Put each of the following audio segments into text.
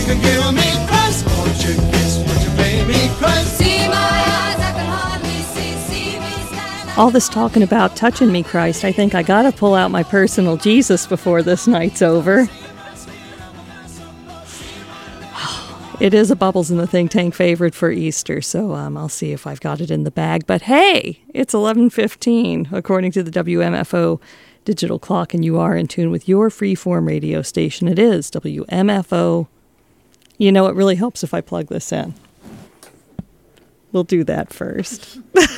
You can kill me, Christ. Won't you kiss? Won't you play me, Christ? See my eyes, I can hardly see me stand. All this talking about touching me, Christ, I think I gotta pull out my personal Jesus before this night's over. It is a Bubbles in the Think Tank favorite for Easter, so I'll see if I've got it in the bag. But hey, it's 11:15, according to the WMFO digital clock, and you are in tune with your freeform radio station. It is WMFO. You know, it really helps if I plug this in. We'll do that first.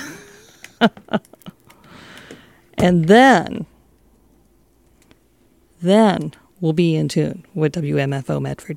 And then we'll be in tune with WMFO Medford.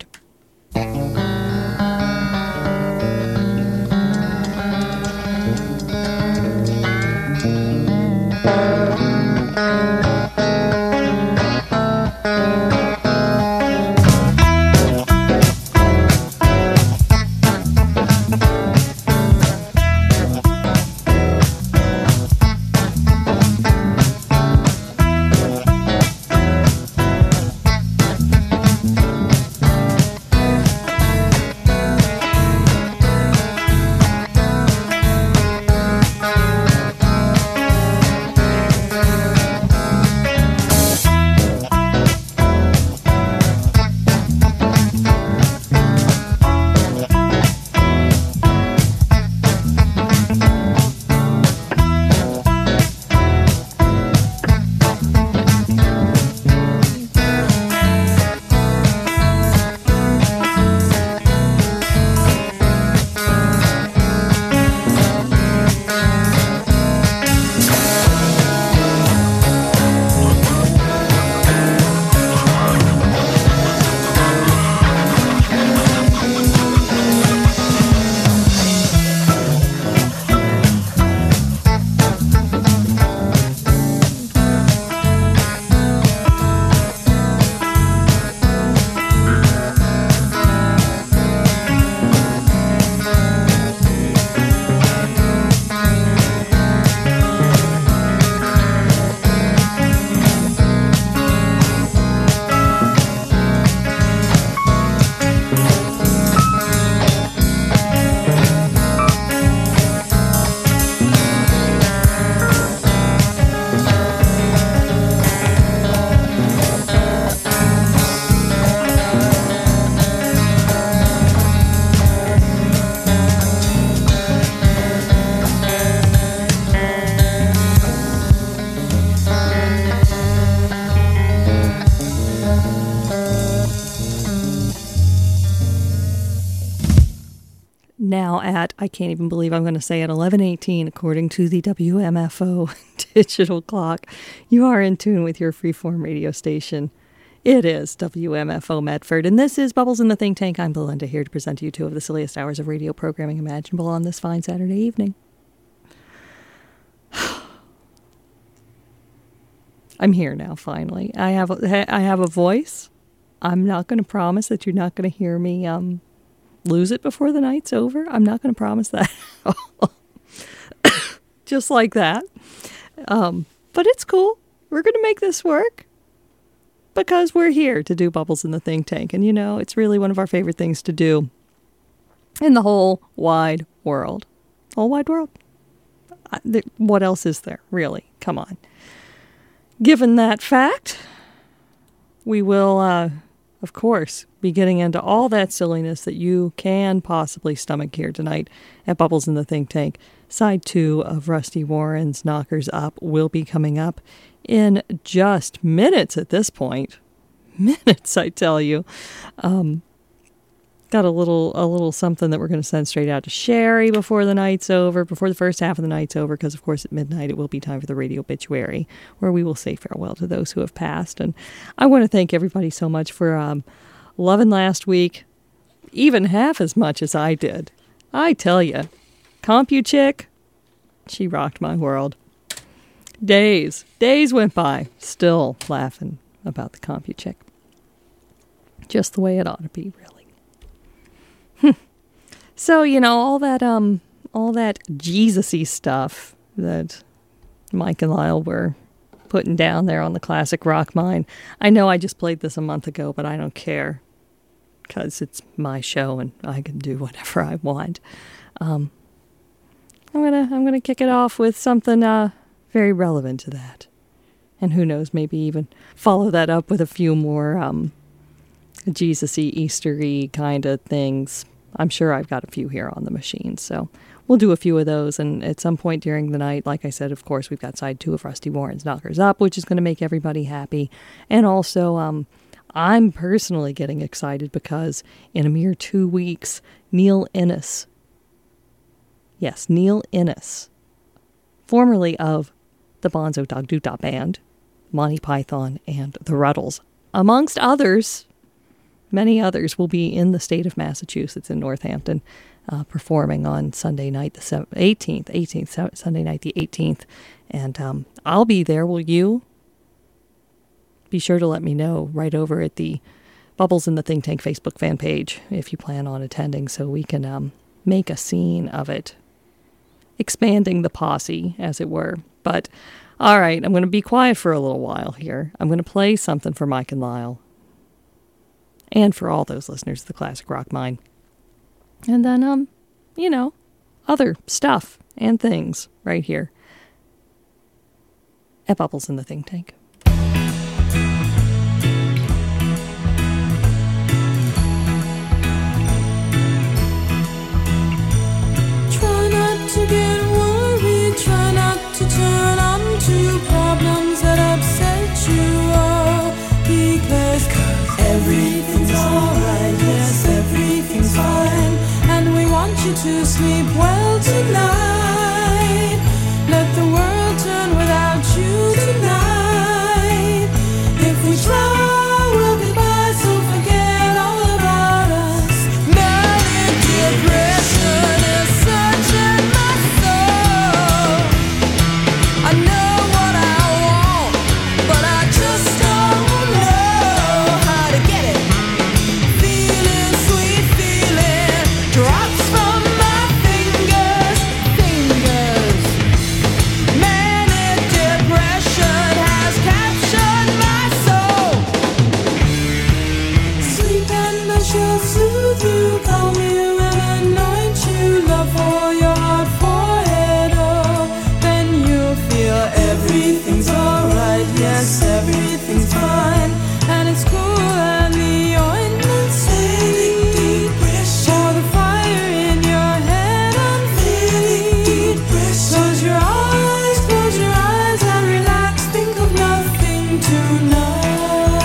Now at, I can't even believe I'm going to say at 11:18, according to the WMFO digital clock, you are in tune with your freeform radio station. It is WMFO Medford, and this is Bubbles in the Think Tank. I'm Belinda, here to present to you two of the silliest hours of radio programming imaginable on this fine Saturday evening. I'm here now, finally. I have a voice. I'm not going to promise that you're not going to hear me lose it before the night's over. I'm not going to promise that. Just like that. But it's cool. We're going to make this work because we're here to do Bubbles in the Think Tank. And, you know, it's really one of our favorite things to do in the whole wide world. Whole wide world. What else is there, really? Come on. Given that fact, we will, of course, be getting into all that silliness that you can possibly stomach here tonight at Bubbles in the Think Tank. Side 2 of Rusty Warren's Knockers Up will be coming up in just minutes at this point. Minutes, I tell you. Got a little something that we're going to send straight out to Sherry before the night's over, before the first half of the night's over, because, of course, at midnight it will be time for the radio obituary, where we will say farewell to those who have passed. And I want to thank everybody so much for loving last week, even half as much as I did. I tell you, CompuChick, she rocked my world. Days went by, still laughing about the CompuChick. Just the way it ought to be, really. So, you know, all that Jesus-y stuff that Mike and Lyle were putting down there on the classic rock mine. I know I just played this a month ago, but I don't care. because it's my show and I can do whatever I want. I'm gonna kick it off with something very relevant to that, and who knows, maybe even follow that up with a few more Jesus-y, Easter-y kind of things. I'm sure I've got a few here on the machine, so we'll do a few of those. And at some point during the night, like I said, of course, we've got side 2 of Rusty Warren's Knockers Up, which is going to make everybody happy. And also, I'm personally getting excited because in a mere 2 weeks, Neil Innes, yes, Neil Innes, formerly of the Bonzo Dog Doo-Dah Band, Monty Python, and the Ruddles, amongst others, many others, will be in the state of Massachusetts in Northampton, performing on Sunday night, the 18th, Sunday night the 18th. And I'll be there. Will you? Be sure to let me know right over at the Bubbles in the Think Tank Facebook fan page if you plan on attending, so we can make a scene of it. Expanding the posse, as it were. But, all right, I'm going to be quiet for a little while here. I'm going to play something for Mike and Lyle. And for all those listeners of the Classic Rock Mine. And then, other stuff and things right here at Bubbles in the Think Tank. Try not to get worried, try not to turn on to problems that upset you all, because everything's alright, yes, everything's fine, and we want you to sleep well tonight. Let the world turn without you tonight. If we try, we'll get by, so forget all about us. Manic depression is searching my soul. I know what I want, but I just don't know how to get it. Feeling, sweet feeling, drops from my fingers. Manic depression has captured my soul. Sleep and I shall soothe you, calm you and anoint you, love for your heart forehead, oh. Then you'll feel everything's alright, yes, everything's fine, and it's cool and the ointment's safe. Pour the fire in your head and feel. Close your eyes and relax, think of nothing tonight.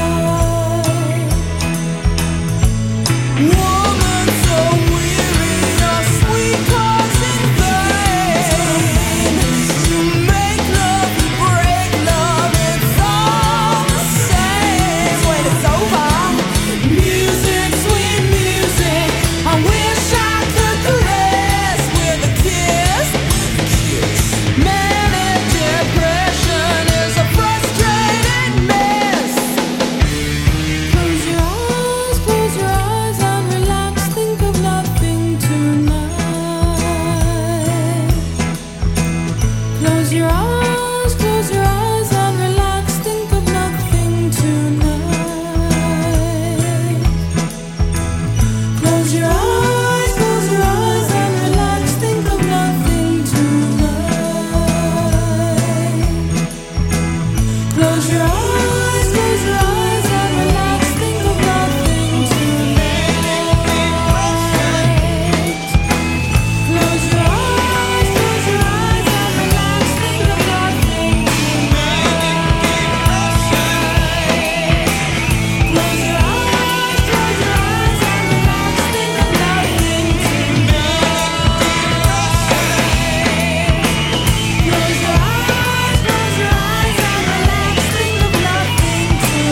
Woman so weary of sweet causing pain. You make love, you break love, it's all the same when it's over. Music, sweet music, I wish I could caress with a kiss. Manic depression is a frustrated mess. Close your eyes and relax, think of nothing tonight. Close your eyes and relax, think of nothing tonight. Close your eyes and relax, think of nothing tonight. Close your eyes and relax, think of nothing tonight. Close your eyes and relax, think of nothing tonight. Close your eyes and relax, think of nothing tonight. Close your eyes and relax, think of nothing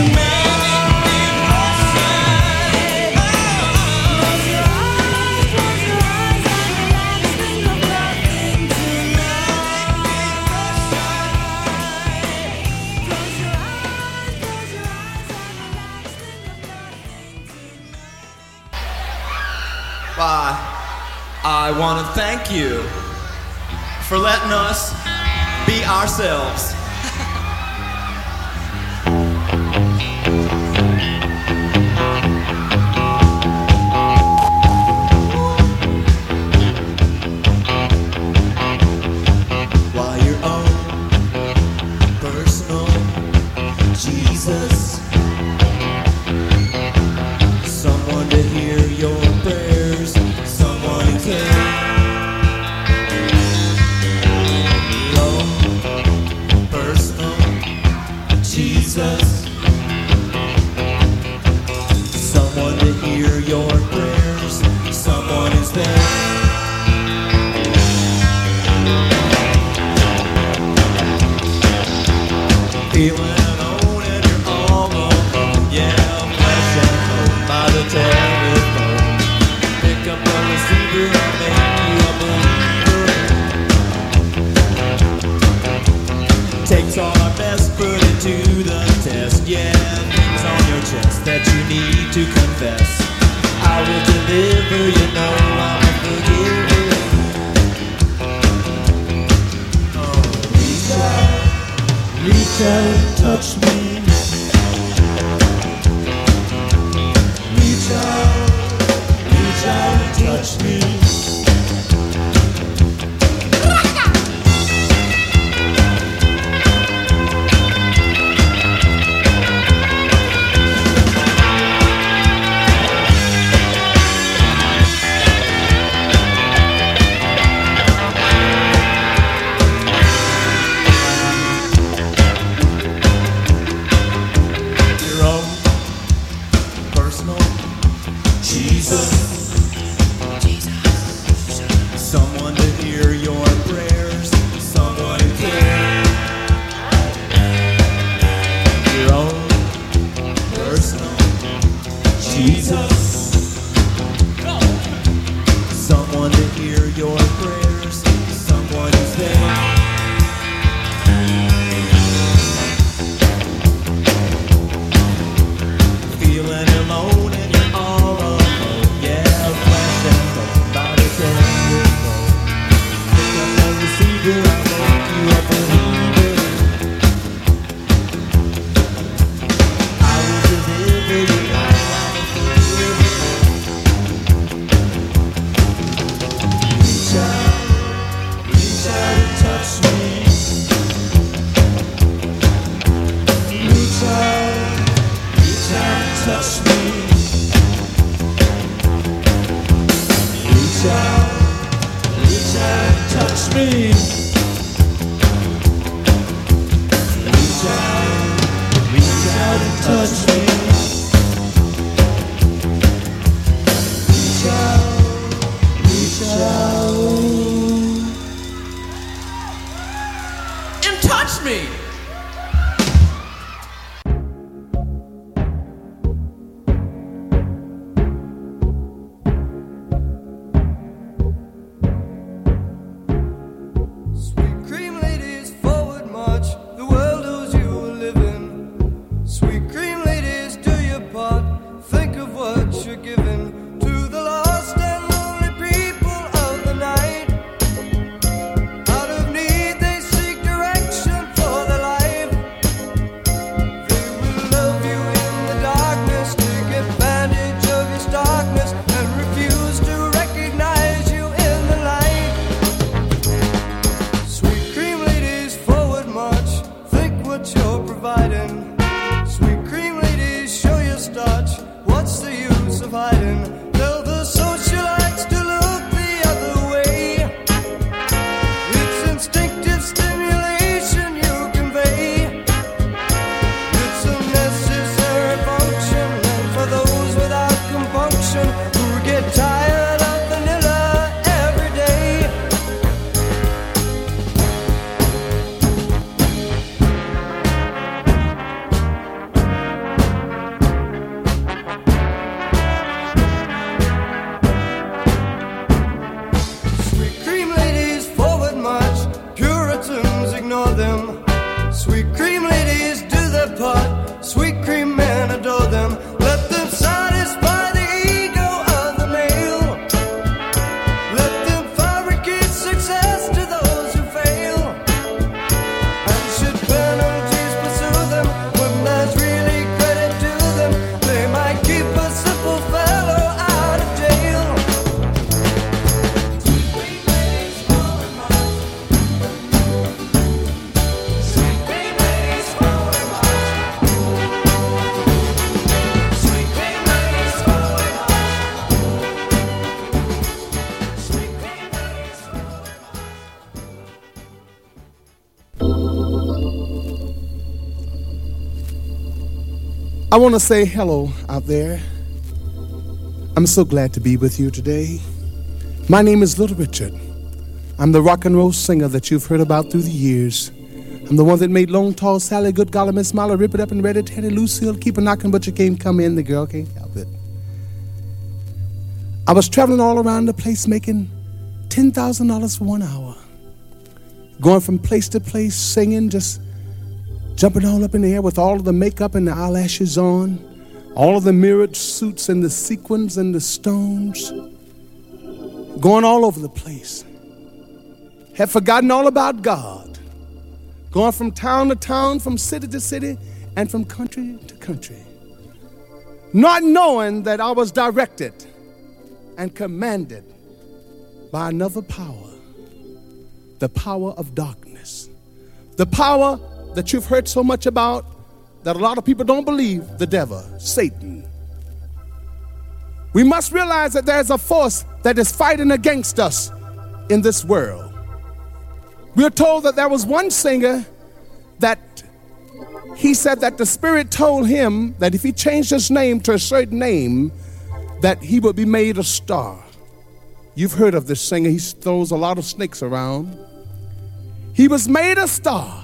I want to thank you for letting us be ourselves. touch me. Reach out and touch me. Someone to hear your prayers, someone who cares. Your own personal Jesus. Someone to hear your prayers, someone who's there. Feeling alone and you're all alone, yeah, flashing about a 10 years old. Pick up the receiver, I hope you are believing. I will deliver you all I forgive. Reach out and touch me. Reach out and touch me. Reach out and touch me. Reach out and touch me. Reach out and touch me. Sweet cream ladies, forward march. The world owes you a living. Sweet cream ladies, do your part. Think of what you're giving to the lost and lonely people of the night. Out of need, they seek direction for their life. They will love you in the darkness, take advantage of your starkness, and refuse to recognize you in the light. Sweet cream ladies, forward march. Think what you're providing. Sweet cream ladies, show your starch. What's the use of hiding? Tell the socialites to look the other way. It's instinctive stimulation you convey. It's a necessary function, and for those without compunction who get tired of vanilla every day. Sweet cream ladies, forward march. Puritans, ignore them. Sweet cream ladies, do their part. Sweet cream men, adore them. Let them satisfy the ego of the male. Let them fabricate success to those who fail. And should penalties pursue them when there's really credit to them, they might keep a simple fellow out of jail. Sweet cream ladies, forward march. Sweet cream ladies, forward march. Sweet cream ladies, forward march. Sweet cream ladies, forward I want to say hello out there. I'm so glad to be with you today. My name is Little Richard. I'm the rock and roll singer that you've heard about through the years. I'm the one that made Long Tall Sally, Good Golly Miss Molly, Rip It Up and Read It, Teddy, Lucille, Keep a Knocking But You Can't Come In, the girl can't help it. I was traveling all around the place making $10,000 for 1 hour. Going from place to place, singing, just jumping all up in the air with all of the makeup and the eyelashes on, all of the mirrored suits and the sequins and the stones, going all over the place. Had forgotten all about God, going from town to town, from city to city, and from country to country, not knowing that I was directed and commanded by another power, the power of darkness, the power that you've heard so much about that a lot of people don't believe, the devil, Satan. We must realize that there's a force that is fighting against us in this world. We're told that there was one singer that he said that the Spirit told him that if he changed his name to a certain name, that he would be made a star. You've heard of this singer. He throws a lot of snakes around. He was made a star.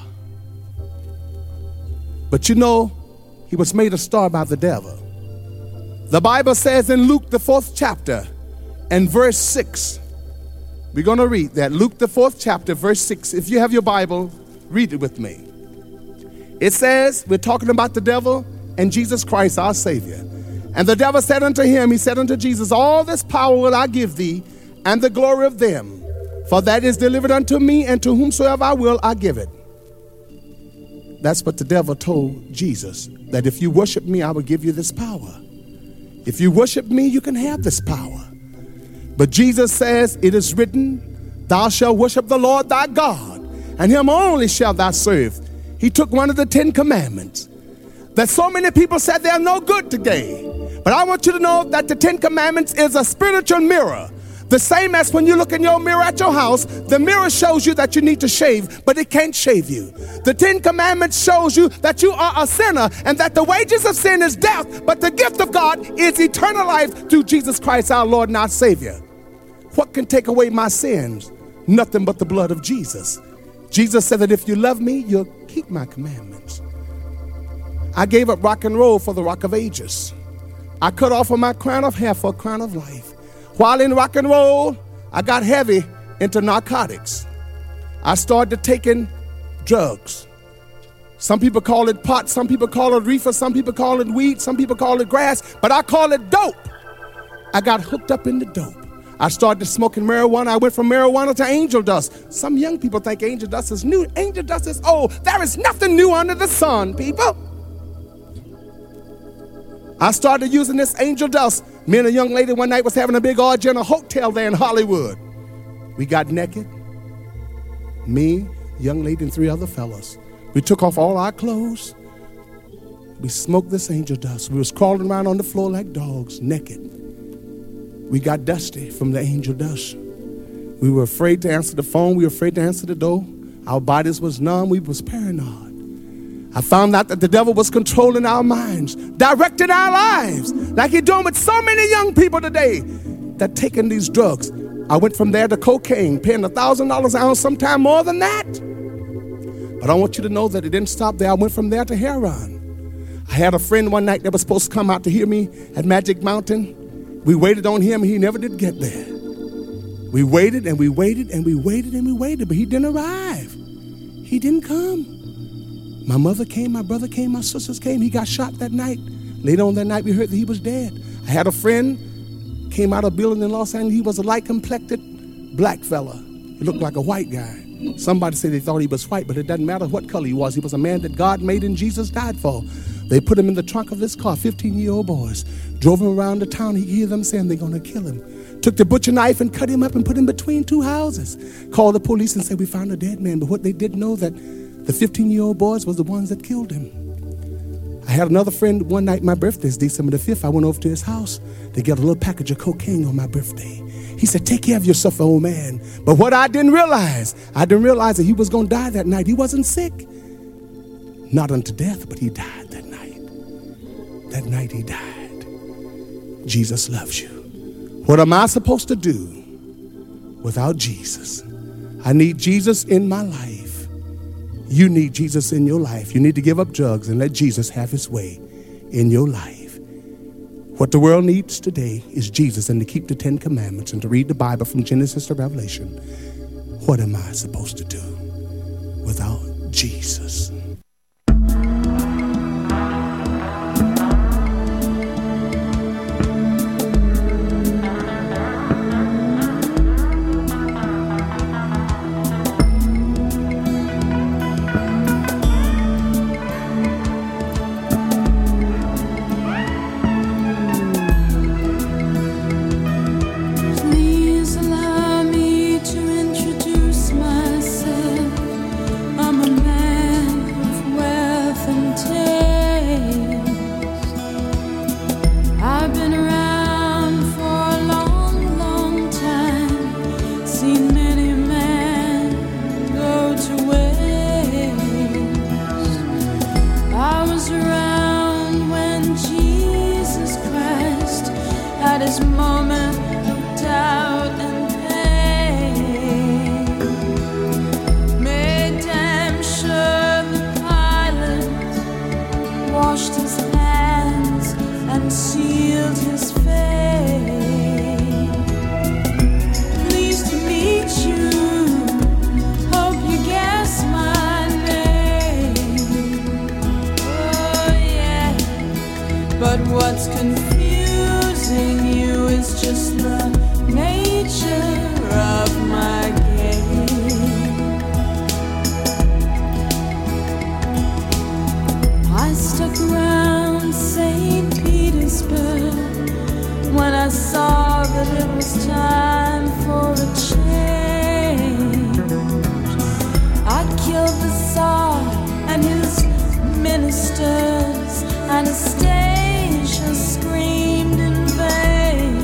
But you know, he was made a star by the devil. The Bible says in Luke, the 4th chapter, and verse 6, we're going to read that. Luke, the 4th chapter, verse 6. If you have your Bible, read it with me. It says, we're talking about the devil and Jesus Christ, our Savior. And the devil said unto him, he said unto Jesus, all this power will I give thee, and the glory of them. For that is delivered unto me, and to whomsoever I will, I give it. That's what the devil told Jesus, that if you worship me, I will give you this power. If you worship me, you can have this power. But Jesus says, it is written, thou shalt worship the Lord thy God, and him only shalt thou serve. He took one of the 10 commandments that so many people said they're no good today. But I want you to know that the 10 commandments is a spiritual mirror. The same as when you look in your mirror at your house, the mirror shows you that you need to shave, but it can't shave you. The 10 commandments shows you that you are a sinner and that the wages of sin is death, but the gift of God is eternal life through Jesus Christ, our Lord and our Savior. What can take away my sins? Nothing but the blood of Jesus. Jesus said that if you love me, you'll keep my commandments. I gave up rock and roll for the Rock of Ages. I cut off of my crown of hair for a crown of life. While in rock and roll, I got heavy into narcotics. I started taking drugs. Some people call it pot, some people call it reefer, some people call it weed, some people call it grass, but I call it dope. I got hooked up in the dope. I started smoking marijuana. I went from marijuana to angel dust. Some young people think angel dust is new. Angel dust is old. There is nothing new under the sun, people. I started using this angel dust. Me and a young lady one night was having a big orgy in a hotel there in Hollywood. We got naked. Me, young lady, and 3 other fellas. We took off all our clothes. We smoked this angel dust. We was crawling around on the floor like dogs, naked. We got dusty from the angel dust. We were afraid to answer the phone. We were afraid to answer the door. Our bodies was numb. We was paranoid. I found out that the devil was controlling our minds, directing our lives, like he's doing with so many young people today that taking these drugs. I went from there to cocaine, paying $1,000 an ounce, sometime more than that. But I want you to know that it didn't stop there. I went from there to heroin. I had a friend one night that was supposed to come out to hear me at Magic Mountain. We waited on him. He never did get there. We waited and we waited and we waited and we waited, but he didn't arrive. He didn't come. My mother came, my brother came, my sisters came. He got shot that night. Later on that night, we heard that he was dead. I had a friend, came out of a building in Los Angeles. He was a light-complected black fella. He looked like a white guy. Somebody said they thought he was white, but it doesn't matter what color he was. He was a man that God made and Jesus died for. They put him in the trunk of this car, 15-year-old boys. Drove him around the town. He heard them saying they're going to kill him. Took the butcher knife and cut him up and put him between 2 houses. Called the police and said, we found a dead man. But what they didn't know that the 15-year-old boys was the ones that killed him. I had another friend one night, my birthday is December the 5th. I went over to his house to get a little package of cocaine on my birthday. He said, take care of yourself, old man. But what I didn't realize that he was going to die that night. He wasn't sick. Not unto death, but he died that night. That night he died. Jesus loves you. What am I supposed to do without Jesus? I need Jesus in my life. You need Jesus in your life. You need to give up drugs and let Jesus have his way in your life. What the world needs today is Jesus and to keep the 10 commandments and to read the Bible from Genesis to Revelation. What am I supposed to do without Jesus? Anastasia screamed in vain.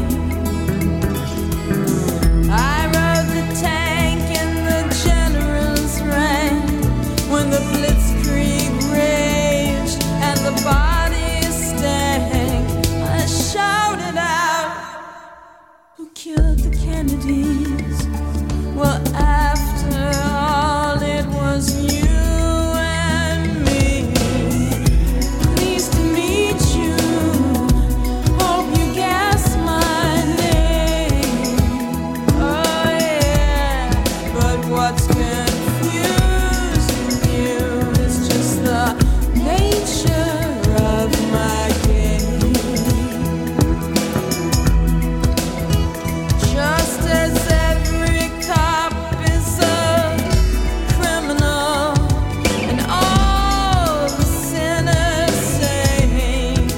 I rode the tank in the general's rank when the blitzkrieg raged and the bodies stank. I shouted out, "Who killed the Kennedys?" Well, after all, it was you and me. Pleased to meet you. Hope you guess my name. Oh yeah, but what's confusing you is just the nature of my game. Just as every cop is a criminal and all the sinners saints.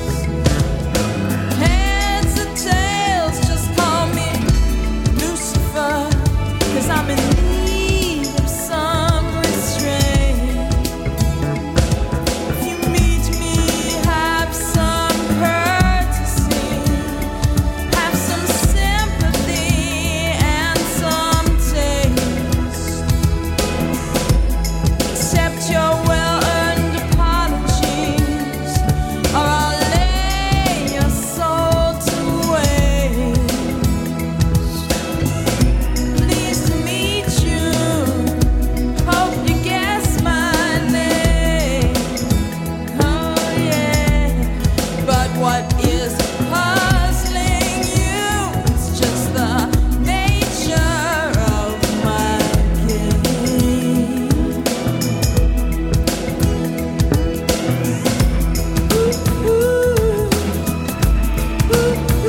Heads or tails, just call me Lucifer, 'cause I'm in need of some restraint. If you meet me, have some courtesy, have some sympathy and some taste. Accept your well-earned apologies, or I'll lay your soul to waste. Pleased to meet you. Hope you guess my name. Oh yeah, but what is puzzling you is just the nature of my game. Ooh, ooh, ooh, ooh,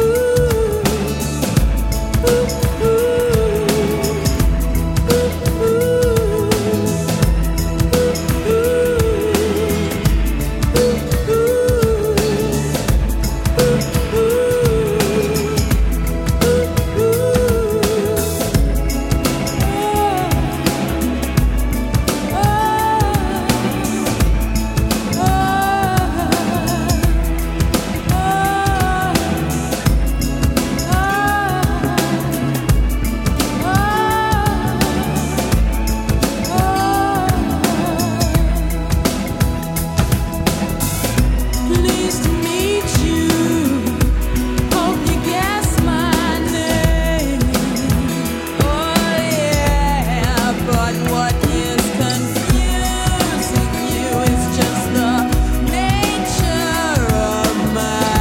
Pleased to meet you. Hope you guess my name. Oh yeah, but what is confusing you is just the nature of my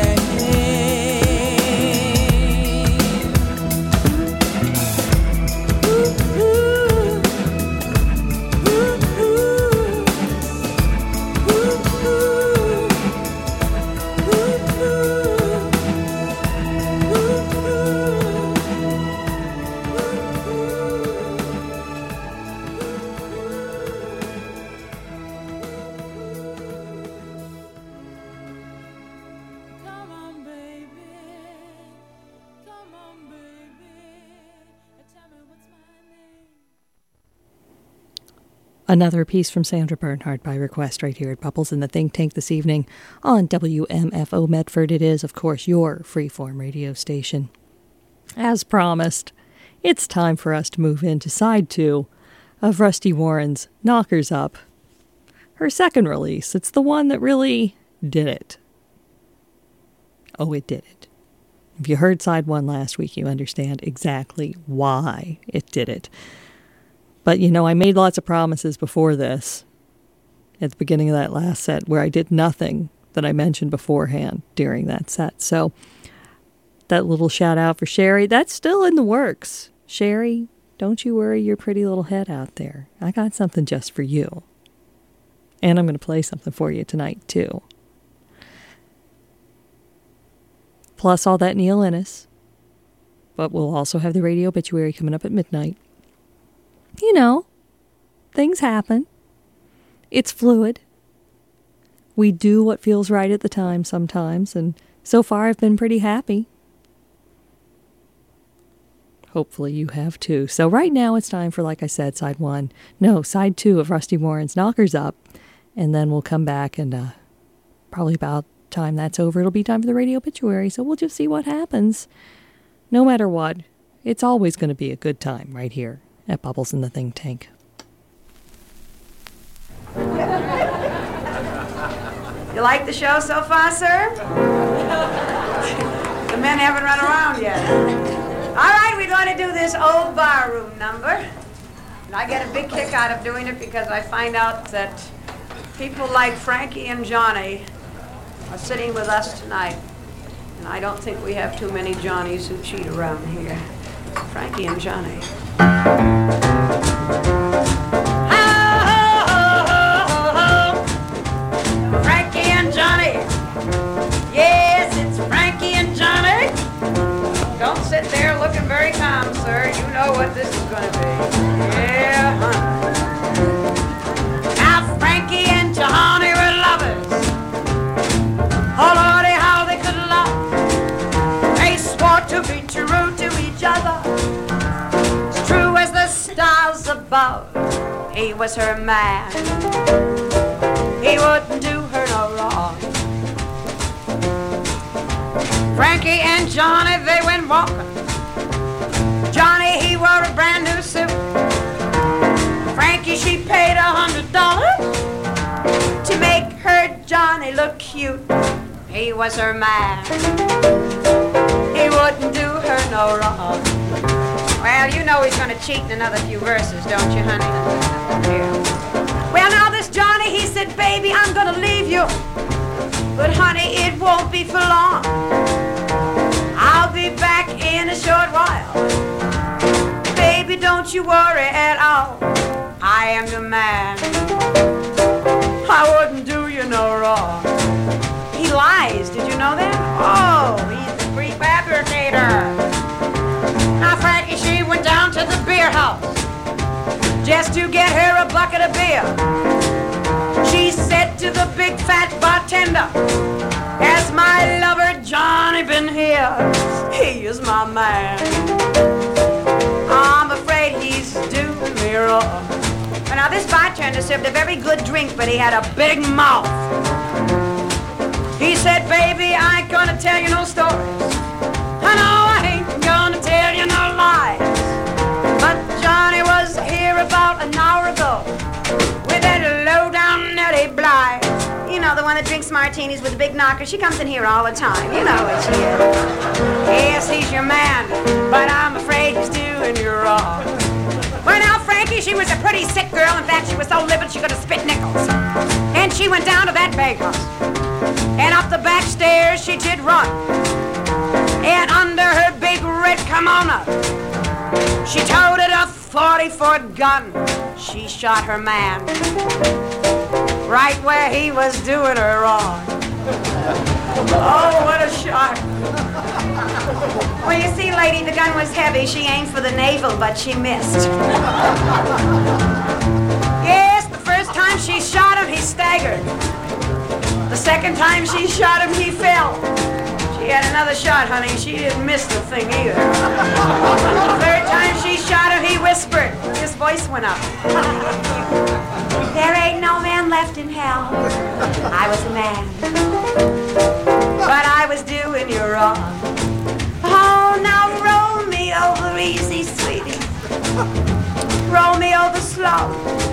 game. Ooh, ooh, ooh, Come on, baby. Come on, baby. Tell me what's my name. Another piece from Sandra Bernhard by request right here at Bubbles in the Think Tank this evening on WMFO Medford. It is, of course, your freeform radio station. As promised, it's time for us to move into side 2 of Rusty Warren's Knockers Up. Her second release. It's the one that really did it. Oh, it did it. If you heard side 1 last week, you understand exactly why it did it. But, you know, I made lots of promises before this, at the beginning of that last set, where I did nothing that I mentioned beforehand during that set. So that little shout out for Sherry, that's still in the works. Sherry, don't you worry your pretty little head out there. I got something just for you. And I'm going to play something for you tonight, too. Plus all that Neil Innes. But we'll also have the radio obituary coming up at midnight. You know, things happen. It's fluid. We do what feels right at the time sometimes, and so far I've been pretty happy. Hopefully you have too. So right now it's time for, like I said, side 2 of Rusty Warren's Knockers Up, and then we'll come back and probably about time that's over, it'll be time for the radio obituary. So we'll just see what happens. No matter what, it's always going to be a good time right here at Bubbles in the Think Tank. You like the show so far, sir? The men haven't run around yet. All right, we're going to do this old barroom number. And I get a big kick out of doing it because I find out that people like Frankie and Johnny are sitting with us tonight. And I don't think we have too many Johnnies who cheat around here. Frankie and Johnny. Frankie and Johnny. Yes, it's Frankie and Johnny. Don't sit there looking very calm, sir. You know what this is going to be. Yeah, huh? Now, Frankie and Johnny were lovers. Oh, Lordy, how they could love. They swore to be true to each other. As true as the stars above. He was her man. He wouldn't do her no wrong. Frankie and Johnny, they went walking. Johnny, he wore a brand new suit. Frankie, she paid $100 to make her Johnny look cute. He was her man. He wouldn't do her no wrong. Well, you know he's gonna cheat in another few verses, don't you, honey? Yeah. Well, now this Johnny, he said, baby, I'm gonna leave you. But honey, it won't be for long. I'll be back in a short while. Baby, don't you worry at all. I am the man. I wouldn't do you no wrong. He lies, did you know that? Oh, he's the free fabricator. Now Frankie, she went down to the beer house just to get her a bucket of beer. She said to the big fat bartender, has my lover Johnny been here? He is my man. I'm afraid he's doing me wrong. Well, now this bartender served a very good drink, but he had a big mouth. He said, baby, I ain't gonna tell you no stories. I know I ain't gonna tell you no lies. But Johnny was here about an hour ago with that low-down Nellie Bly. You know, the one that drinks martinis with the big knocker. She comes in here all the time. You know what she is. Yes, he's your man, but I'm afraid he's doing you wrong. Well, now, Frankie, she was a pretty sick girl. In fact, she was so livid she could have spit nickels. And she went down to that bakehouse. And up the back stairs she did run. And under her big red kimono, she toted a 44 gun. She shot her man right where he was doing her wrong. Oh, what a shot. Well, you see, lady, the gun was heavy. She aimed for the navel, but she missed. Yes, the first time she shot him, he staggered. The second time she shot him, he fell. She had another shot, honey. She didn't miss the thing either. The third time she shot him, he whispered. His voice went up. There ain't no man left in hell. I was a man, but I was doing you wrong. Oh, now roll me over easy, sweetie. Roll me over slow.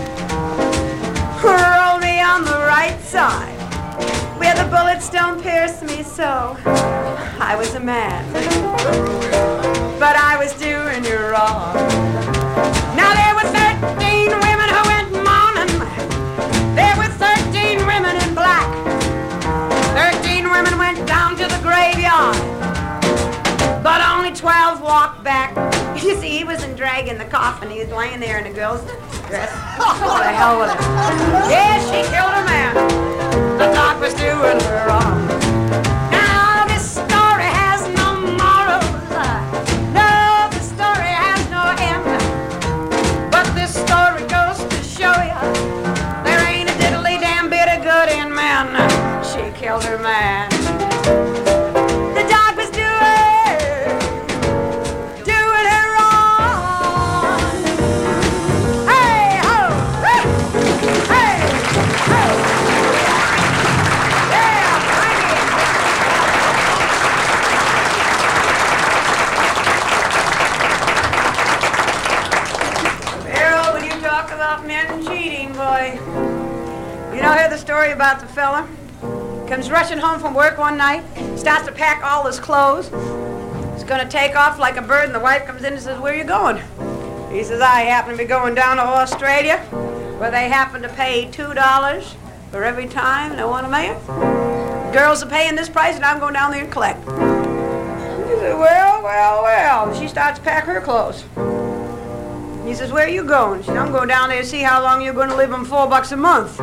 Roll me on the right side, where the bullets don't pierce me so. I was a man, but I was doing you wrong. Now there were 13 women who went mourning. There were 13 women in black. 13 women went down to the graveyard, but only 12 walked back. You see, he wasn't dragging the coffin. He was laying there in a girl's dress. What the hell with it? Yeah, she killed a man. The dog was doing her wrong. Now this story has no morals. No, this story has no end. But this story goes to show you there ain't a diddly damn bit of good in men. She killed her man. The dog was doing her wrong. Hey ho, hey ho. Yeah. about men cheating, boy. You know, hear the story about the fella? Comes rushing home from work one night, starts to pack all his clothes. He's gonna take off like a bird, and the wife comes in and says, "Where are you going?" He says, "I happen to be going down to Australia, where they happen to pay $2 for every time they want a man. Girls are paying this price, and I'm going down there and collect." He says, well. She starts to pack her clothes. He says, "Where are you going?" She says, "I'm going down there to see how long you're going to live on $4 a month."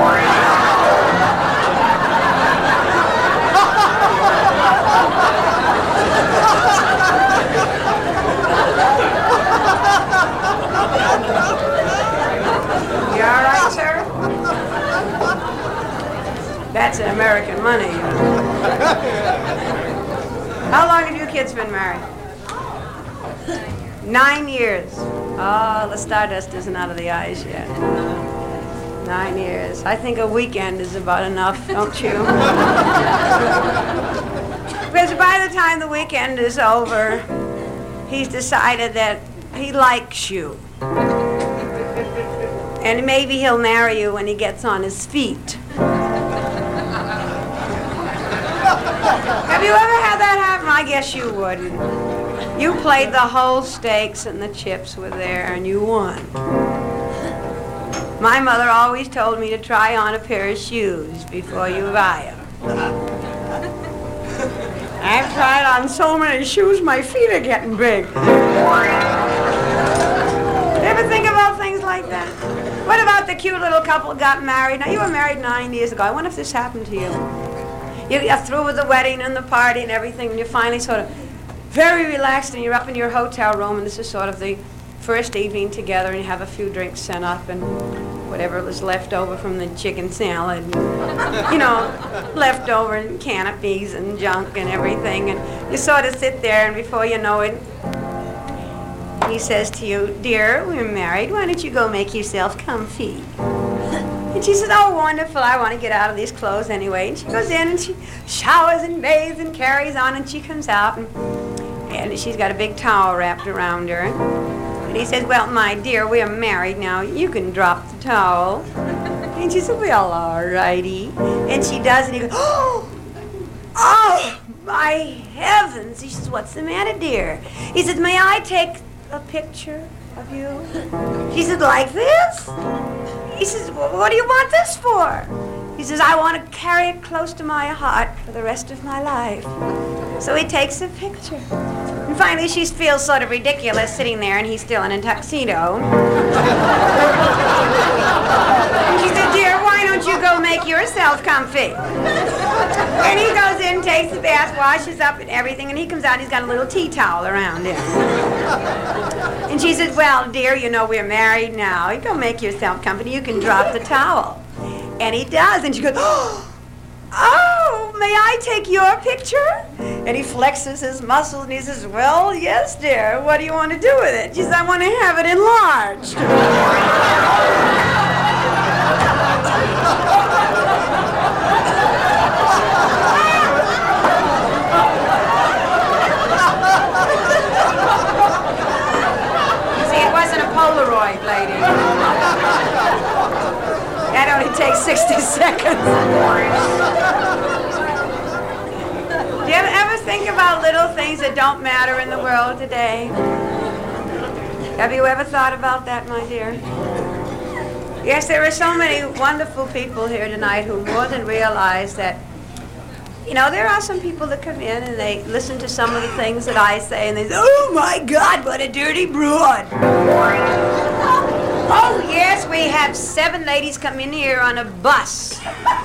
You all right, sir? That's American money. How long have you kids been married? 9 years. Oh, the stardust isn't out of the eyes yet. 9 years. I think a weekend is about enough, don't you? Because by the time the weekend is over, he's decided that he likes you. And maybe he'll marry you when he gets on his feet. Have you ever had that happen? I guess you wouldn't. You played the whole stakes and the chips were there and you won. My mother always told me to try on a pair of shoes before you buy them. I've tried on so many shoes, my feet are getting big. You ever think about things like that? What about the cute little couple who got married? Now, you were married 9 years ago. I wonder if this happened to you. You're through with the wedding and the party and everything, and you're finally sort of very relaxed, and you're up in your hotel room, and this is sort of the first evening together, and you have a few drinks sent up, and whatever was left over from the chicken salad, and, you know, leftover and canopies and junk and everything, and you sort of sit there, and before you know it, he says to you, "Dear, we're married. Why don't you go make yourself comfy?" And she says, "Oh, wonderful. I want to get out of these clothes anyway." And she goes in and she showers and bathes and carries on, and she comes out, and she's got a big towel wrapped around her. And he says, "Well, my dear, we're married now. You can drop the towel." And she said, "Well, all righty." And she does, and he goes, "Oh, my heavens." He says, "What's the matter, dear?" He says, "May I take a picture of you?" She said, "Like this?" He says, "Well, what do you want this for?" He says, "I want to carry it close to my heart for the rest of my life." So he takes a picture. And finally she feels sort of ridiculous sitting there, and he's still in a tuxedo. And she said, "Dear, why don't you go make yourself comfy?" And he goes in, takes the bath, washes up and everything, and he comes out, he's got a little tea towel around him. And she says, "Well, dear, you know we're married now. You go make yourself comfy. You can drop the towel." And he does, and she goes, "Oh, may I take your picture?" And he flexes his muscles, and he says, "Well, yes, dear. What do you want to do with it?" She says, "I want to have it enlarged." Polaroid, lady. That only takes 60 seconds. Do you ever think about little things that don't matter in the world today? Have you ever thought about that, my dear? Yes, there are so many wonderful people here tonight who more than realize that, you know, there are some people that come in and they listen to some of the things that I say, and they say, "Oh, my God, what a dirty broad." Oh, yes, we have 7 ladies come in here on a bus.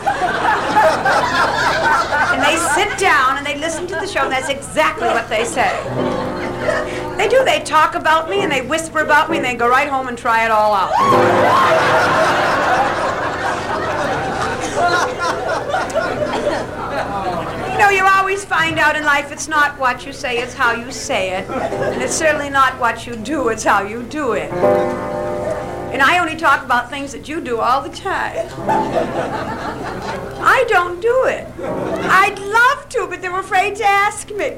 And they sit down and they listen to the show, and that's exactly what they say. They do. They talk about me, and they whisper about me, and they go right home and try it all out. You know, you always find out in life it's not what you say, it's how you say it. And it's certainly not what you do, it's how you do it. And I only talk about things that you do all the time. I don't do it. I'd love to, but they're afraid to ask me.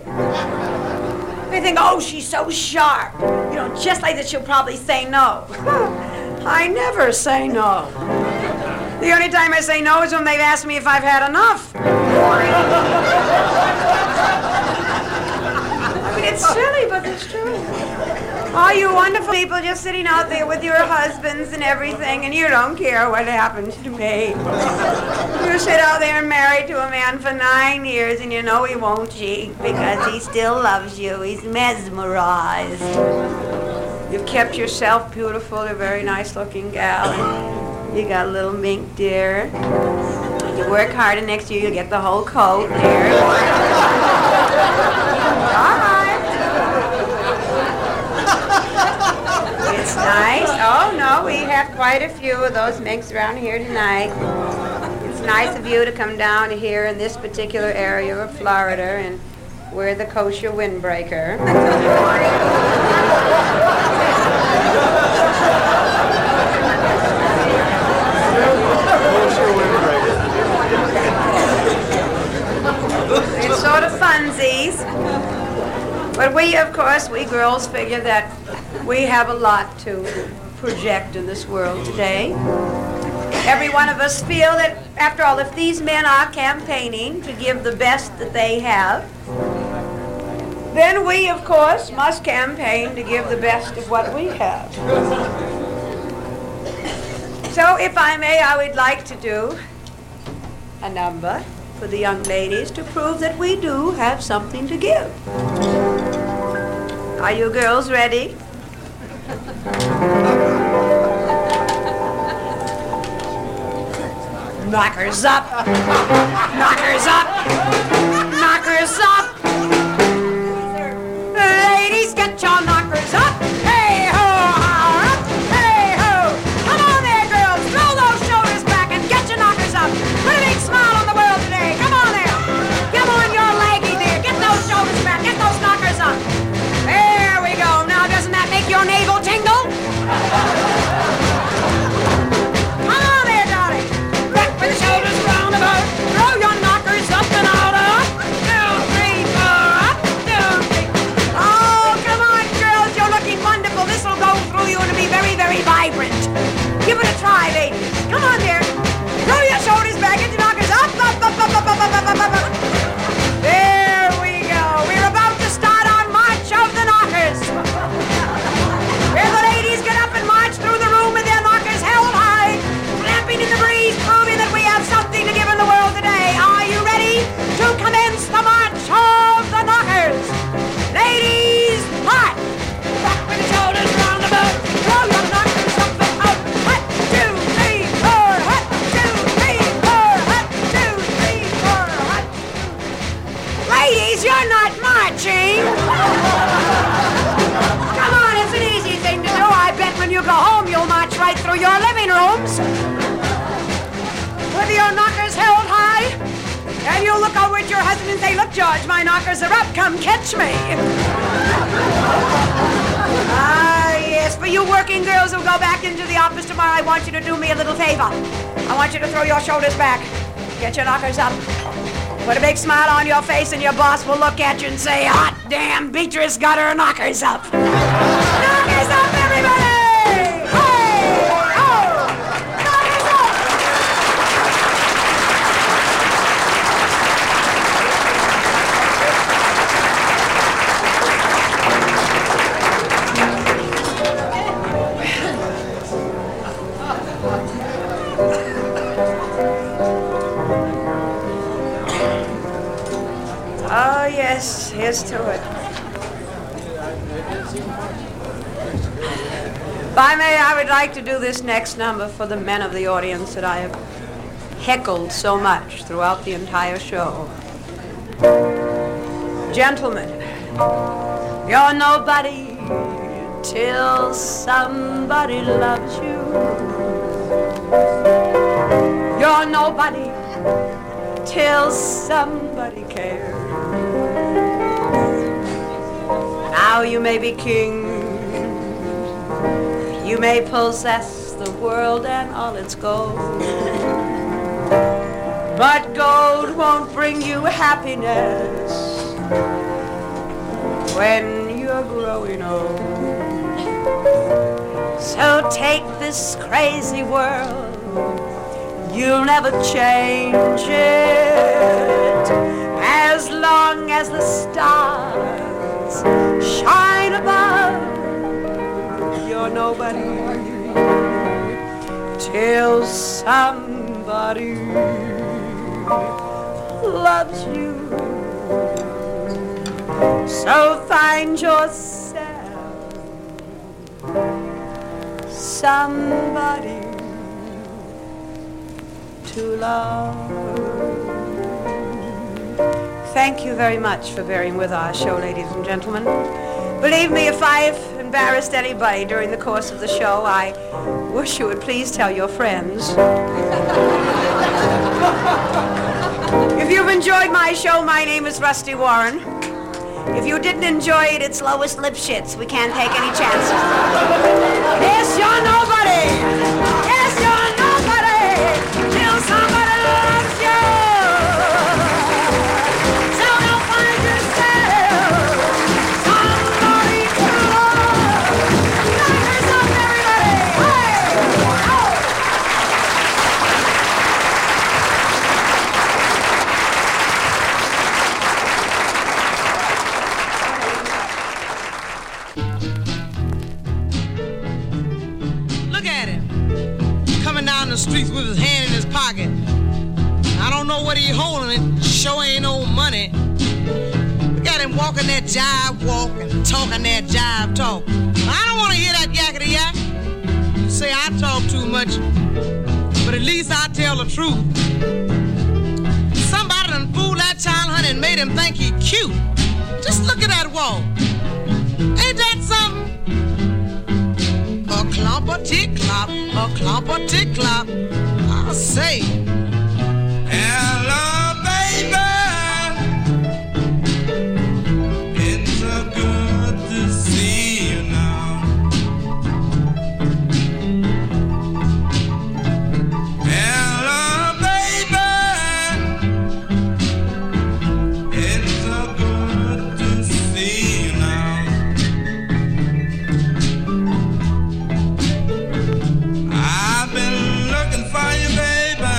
They think, "Oh, she's so sharp. You know, just like that she'll probably say no." I never say no. The only time I say no is when they've asked me if I've had enough. I mean, it's silly, but it's true. All you wonderful people just sitting out there with your husbands and everything, and you don't care what happens to me. You sit out there and married to a man for 9 years, and you know he won't cheat because he still loves you. He's mesmerized. You've kept yourself beautiful. You're a very nice-looking gal. And you got a little mink deer. You work hard, and next year you'll get the whole coat, dear. All right. It's nice. Oh, no, we have quite a few of those minks around here tonight. It's nice of you to come down here in this particular area of Florida and wear the kosher windbreaker. It's sort of funsies. But we, of course, we girls figure that we have a lot to project in this world today. Every one of us feel that, after all, if these men are campaigning to give the best that they have, then we, of course, must campaign to give the best of what we have. So, if I may, I would like to do a number for the young ladies to prove that we do have something to give. Are you girls ready? Knockers up! Knockers up! Knockers up! Ladies, get your knockers up! Hey ho, up! Hey ho! Come on there, girls! Throw those shoulders back and get your knockers up! Put a big smile on the world today! Come on there! Come on, your leggy there! Get those shoulders back! Get those knockers up! There we go! Now, doesn't that make your navel tingle? Come on there, darling! Rock with the shoulders round about! Throw your knockers up and out! Up! 2, 3, 4! Up! 2, 3! Oh, come on, girls! You're looking wonderful! This'll go through you and be very, very vibrant! Give it a try, ladies! Come on there! Throw your shoulders back, get your knockers up! Up, up, up, up, up, up, up, up, up, up! There we go! We're about to start our march of the knockers! Where the ladies get up and march through the room with their knockers held high, flapping in the breeze, proving that we have something to give in the world today. Are you ready to commence the march of the knockers? Ladies, march! Rock with the shoulders round about, throw your knockers up and out. Hut, 2, 3, 4, hut, 2, 3, 4, hut, 2, 3, 4, hut. Ladies, you're not marching. Come on, it's an easy thing to do. I bet when you go home, you'll march right through your living rooms with your knockers held high. And you'll look over at your husband and say, look, George, my knockers are up. Come catch me. Ah, yes. For you working girls who go back into the office tomorrow, I want you to do me a little favor. I want you to throw your shoulders back. Get your knockers up. Put a big smile on your face and your boss will look at you and say, hot damn, Beatrice got her knockers up. Knockers up, everybody! Hey! Oh! Knockers up! Oh, yes, here's to it. If I may, I would like to do this next number for the men of the audience that I have heckled so much throughout the entire show. Gentlemen, you're nobody till somebody loves you. You're nobody till somebody cares. Now you may be king, you may possess the world and all its gold, but gold won't bring you happiness when you're growing old. So take this crazy world, you'll never change it. As long as the stars shine above, you're nobody till somebody loves you. So find yourself somebody to love. Thank you very much for bearing with our show, ladies and gentlemen. Believe me, if I've embarrassed anybody during the course of the show, I wish you would please tell your friends. If you've enjoyed my show, my name is Rusty Warren. If you didn't enjoy it, it's Lois Lipschitz. We can't take any chances. Yes, you're nobody. Yes, you're nobody till somebody loves you. So don't find yourself somebody to love. Knock yourself, everybody. Hey! Oh! Down the streets with his hand in his pocket. I don't know what he holding, it sure ain't no money. Look at him walking that jive walk and talking that jive talk. I don't want to hear that yakety yak. You say I talk too much, but at least I tell the truth. Somebody done fooled that child, honey, and made him think he cute. Just look at that walk. Ain't that something? A clomp-a-tick-clop, a clomp-a-tick-clop, I say. Hello, baby. It's so good to see you now. Hello, baby. It's so good to see you now. I've been looking for you, baby,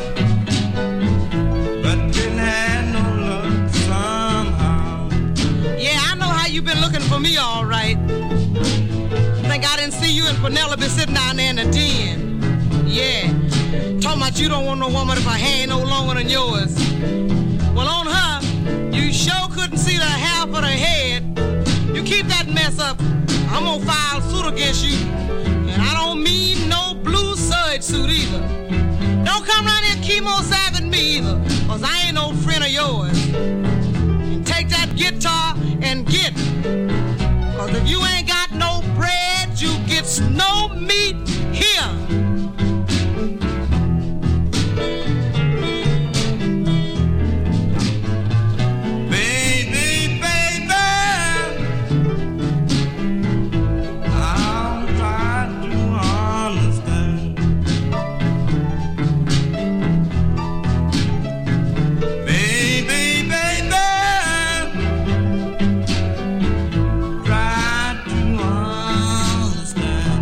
but didn't have no luck somehow. Yeah, I know how you been looking for me, all right. Think I didn't see you and Penelope sitting down there in the den. Yeah, talking about you don't want no woman if her hair ain't no longer than yours. Well, on her, you sure couldn't see the half of the head. You keep that mess up, I'm gonna file suit against you. And I don't mean no blue serge suit either. Don't come around here chemo-sapping me either, cause I ain't no friend of yours. And take that guitar and get it. Cause if you ain't got no bread, you get no meat here. Baby, baby, I'll try to understand. Baby, baby, try to understand.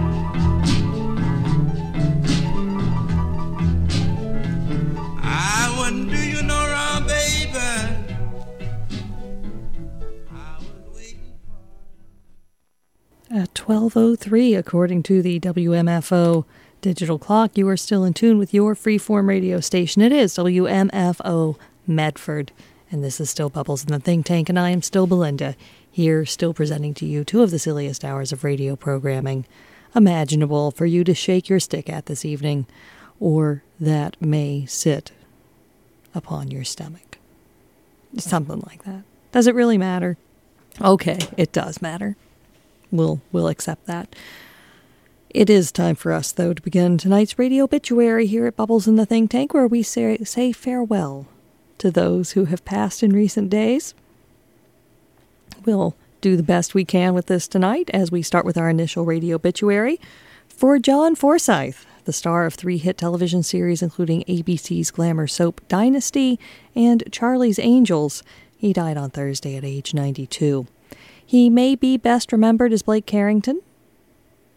I wouldn't do you no wrong, baby. I was waiting for. At 12:03, according to the WMFO digital clock, you are still in tune with your freeform radio station. It is WMFO Medford, and this is still Bubbles in the Think Tank, and I am still Belinda, here still presenting to you two of the silliest hours of radio programming imaginable for you to shake your stick at this evening, or that may sit upon your stomach. Something like that. Does it really matter? Okay, it does matter. We'll accept that. It is time for us, though, to begin tonight's radio obituary here at Bubbles in the Think Tank, where we say farewell to those who have passed in recent days. We'll do the best we can with this tonight as we start with our initial radio obituary for John Forsythe, the star of 3 hit television series including ABC's glamour soap Dynasty and Charlie's Angels. He died on Thursday at age 92. He may be best remembered as Blake Carrington,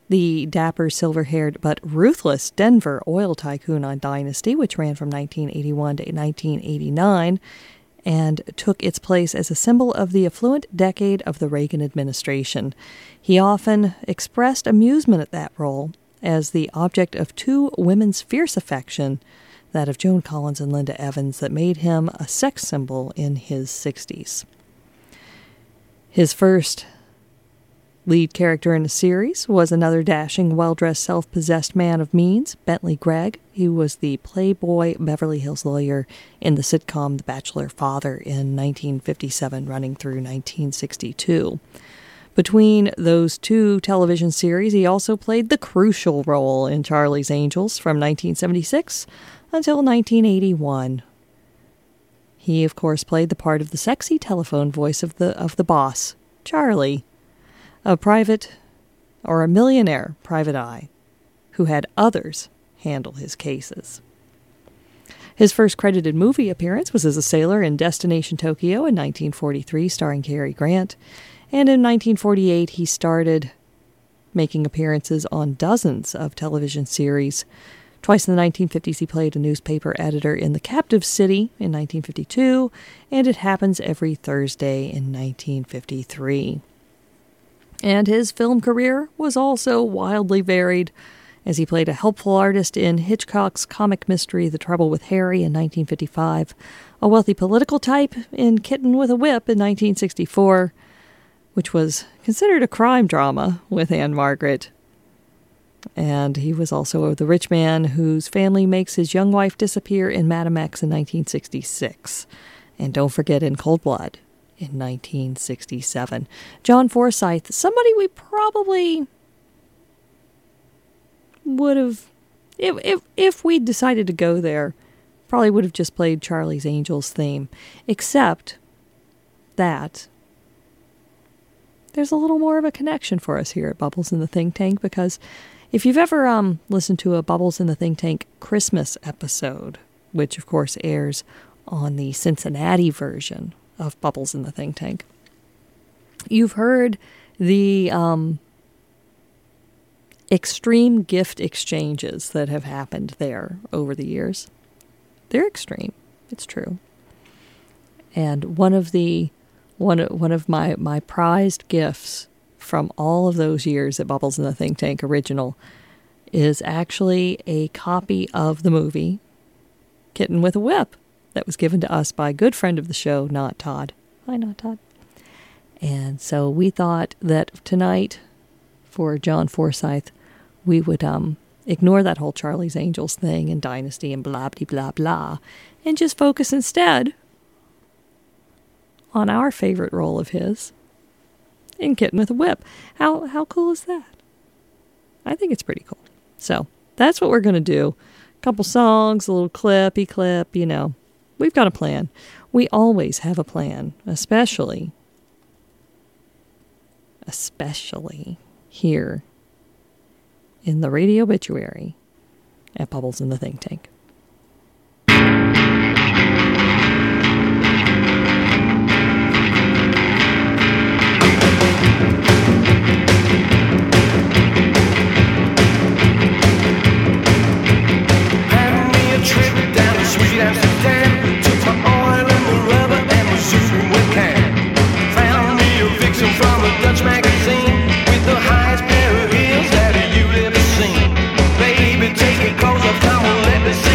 the dapper, silver-haired, but ruthless Denver oil tycoon on Dynasty, which ran from 1981 to 1989, and took its place as a symbol of the affluent decade of the Reagan administration. He often expressed amusement at that role as the object of two women's fierce affection, that of Joan Collins and Linda Evans, that made him a sex symbol in his 60s. His first lead character in the series was another dashing, well-dressed, self-possessed man of means, Bentley Gregg. He was the playboy Beverly Hills lawyer in the sitcom The Bachelor Father in 1957, running through 1962. Between those two television series, he also played the crucial role in Charlie's Angels from 1976 until 1981. He, of course, played the part of the sexy telephone voice of the boss, Charlie, a millionaire private eye who had others handle his cases. His first credited movie appearance was as a sailor in Destination Tokyo in 1943, starring Cary Grant. And in 1948, he started making appearances on dozens of television series. Twice in the 1950s, he played a newspaper editor in The Captive City in 1952, and It Happens Every Thursday in 1953. And his film career was also wildly varied, as he played a helpful artist in Hitchcock's comic mystery The Trouble with Harry in 1955, a wealthy political type in Kitten with a Whip in 1964, which was considered a crime drama with Anne Margaret. And he was also the rich man whose family makes his young wife disappear in Madam X in 1966. And don't forget In Cold Blood in 1967. John Forsythe, somebody we probably would have, if we decided to go there, probably would have just played Charlie's Angels theme, except that there's a little more of a connection for us here at Bubbles in the Think Tank, because if you've ever listened to a Bubbles in the Think Tank Christmas episode, which of course airs on the Cincinnati version of Bubbles in the Think Tank, you've heard the extreme gift exchanges that have happened there over the years. They're extreme. It's true. And one of my prized gifts from all of those years at Bubbles in the Think Tank original is actually a copy of the movie Kitten with a Whip that was given to us by a good friend of the show, Not Todd. Hi, Not Todd. And so we thought that tonight, for John Forsythe, we would ignore that whole Charlie's Angels thing and Dynasty and blah, blah, blah, blah, and just focus instead on our favorite role of his in Kitten with a Whip. How cool is that? I think it's pretty cool. So that's what we're going to do. A couple songs, a little clippy clip, you know. We've got a plan. We always have a plan, especially here in the radio obituary at Bubbles in the Think Tank. Magazine with the highest pair of heels that you've ever seen. Baby, take it close up, come on, let me see.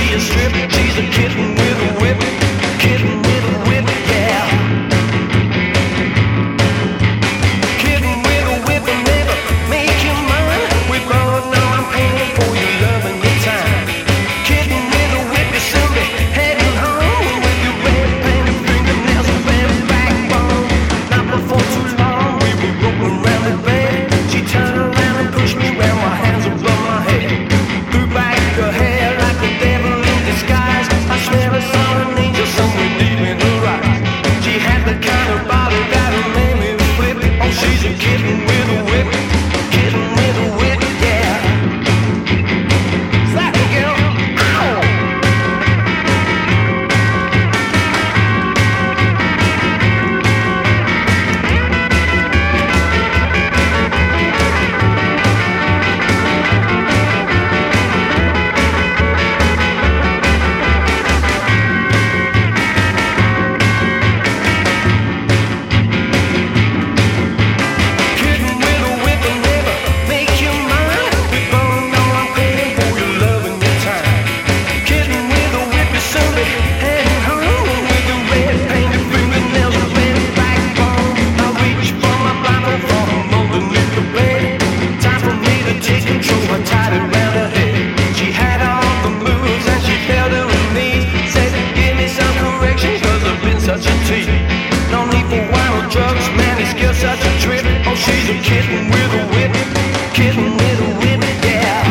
kitten with a whip, kitten with a whip, yeah.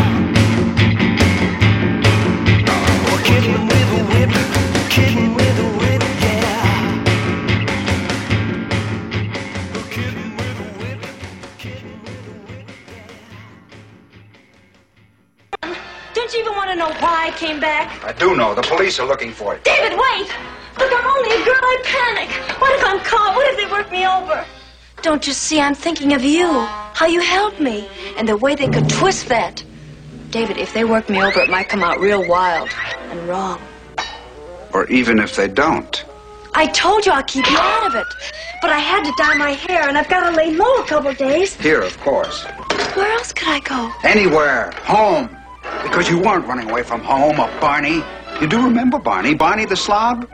Oh, kitten with a whip, kitten with a whip, yeah. Oh, kitten with a whip, kitten with a whip, yeah. Don't you even want to know why I came back? I do know. The police are looking for you. David, wait! Look, I'm only a girl. I panic. What if I'm caught? What if they work me over? Don't you see, I'm thinking of you, how you helped me, and the way they could twist that. David, if they work me over, it might come out real wild and wrong. Or even if they don't. I told you I'll keep you out of it. But I had to dye my hair, and I've got to lay low a couple days. Here, of course. Where else could I go? Anywhere. Home. Because you weren't running away from home or Barney. You do remember Barney? Barney the slob?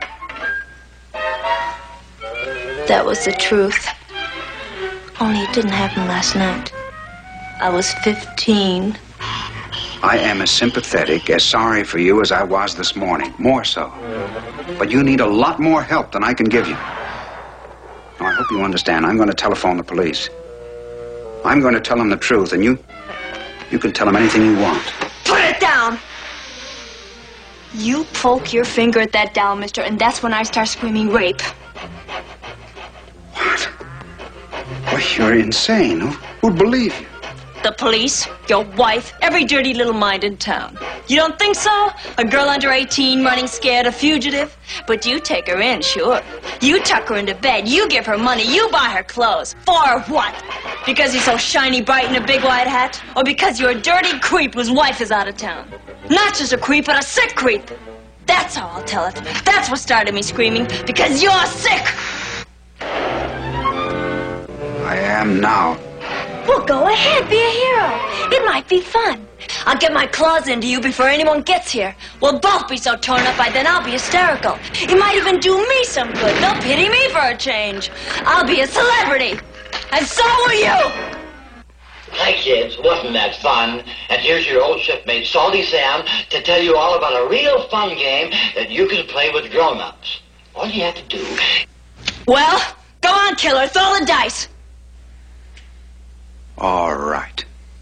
That was the truth. Only it didn't happen last night. I was 15. I am as sympathetic, as sorry for you as I was this morning. More so. But you need a lot more help than I can give you. Now, I hope you understand. I'm going to telephone the police. I'm going to tell them the truth, and you can tell them anything you want. Put it down! You poke your finger at that doll, mister, and that's when I start screaming rape. What? Well, you're insane. Who'd believe you? The police, your wife, every dirty little mind in town. You don't think so? A girl under 18 running scared, a fugitive? But you take her in, sure. You tuck her into bed, you give her money, you buy her clothes. For what? Because you're so shiny bright in a big white hat? Or because you're a dirty creep whose wife is out of town? Not just a creep, but a sick creep. That's how I'll tell it. That's what started me screaming, because you're sick! I am now. Well, go ahead, be a hero. It might be fun. I'll get my claws into you before anyone gets here. We'll both be so torn up by then I'll be hysterical. It might even do me some good. They'll pity me for a change. I'll be a celebrity. And so will you. Hi, kids. Wasn't that fun? And here's your old shipmate, Salty Sam, to tell you all about a real fun game that you can play with grown-ups. All you have to do... Well, go on, killer. Throw the dice. All right.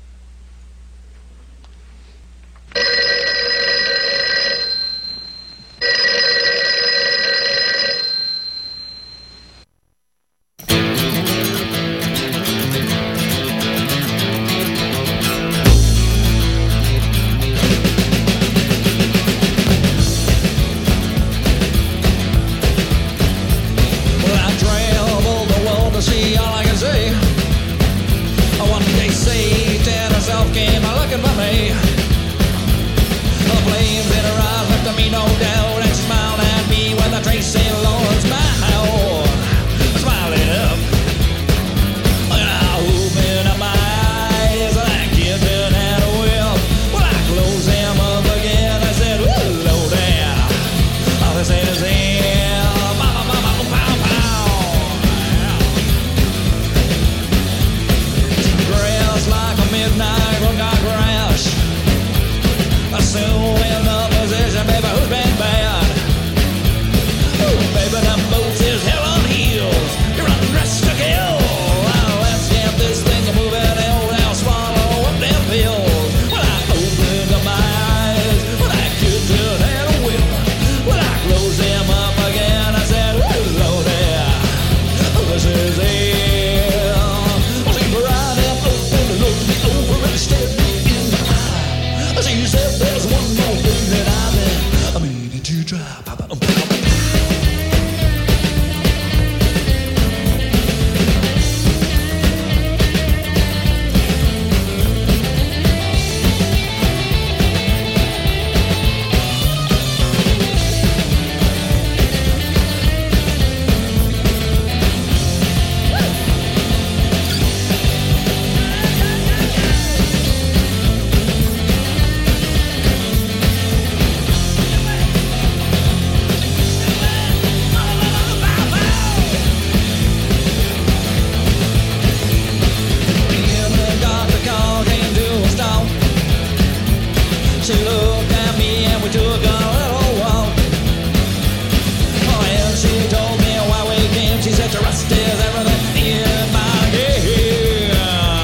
Well, I traveled the world to see all I can see. One day Satan herself came looking for me. The flames in her eyes left me no doubt, and she smiled at me with a Tracy Lord smile. Smiling up, and I opened up my eyes like Gibbon had a whip. Well, I closed them up again. I said, hello there. All this ain't is here. Mama, mama, pow, pow. Dressed like a midnight got crash. Soon in the position, baby, who's been bad? Ooh, baby, them boots is hell on heels. You're undressed to kill. Well, let's get this thing moving. I'll swallow up them pills. Well, I opened up my eyes. Well, I could turn and whip. Well, I closed them up again. I said, hello there. This is it. She cried and opened and looked me over and stared me in the eye. She said, there's one more thing that I needed to try. She looked at me and we took a little walk. Oh, and she told me why we came. She said, trust is everything in my game.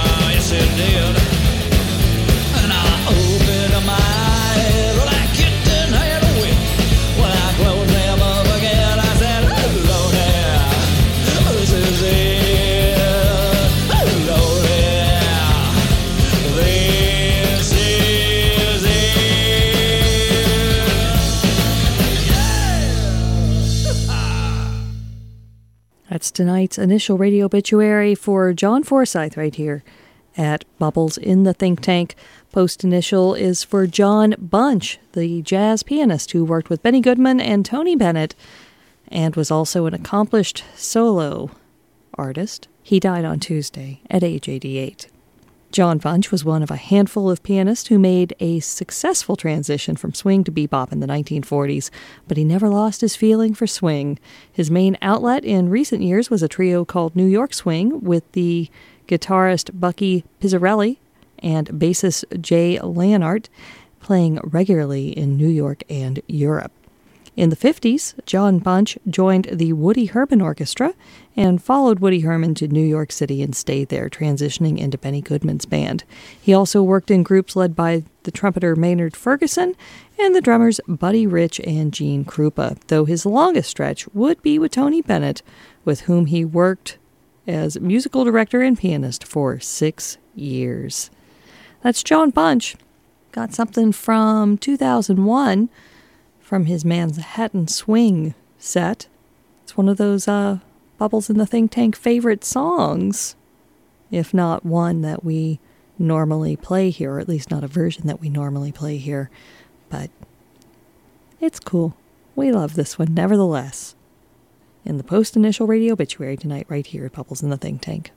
That's tonight's initial radio obituary for John Forsyth right here at Bubbles in the Think Tank. Post initial is for John Bunch, the jazz pianist who worked with Benny Goodman and Tony Bennett and was also an accomplished solo artist. He died on Tuesday at age 88. John Bunch was one of a handful of pianists who made a successful transition from swing to bebop in the 1940s, but he never lost his feeling for swing. His main outlet in recent years was a trio called New York Swing with the guitarist Bucky Pizzarelli and bassist Jay Leonhardt playing regularly in New York and Europe. In the 50s, John Bunch joined the Woody Herman Orchestra and followed Woody Herman to New York City and stayed there, transitioning into Benny Goodman's band. He also worked in groups led by the trumpeter Maynard Ferguson and the drummers Buddy Rich and Gene Krupa, though his longest stretch would be with Tony Bennett, with whom he worked as musical director and pianist for 6 years. That's John Bunch. Got something from 2001 from his Manhattan Swing set. It's one of those Bubbles in the Think Tank favorite songs, if not one that we normally play here, or at least not a version that we normally play here. But it's cool. We love this one, nevertheless. In the post-initial radio obituary tonight, right here at Bubbles in the Think Tank.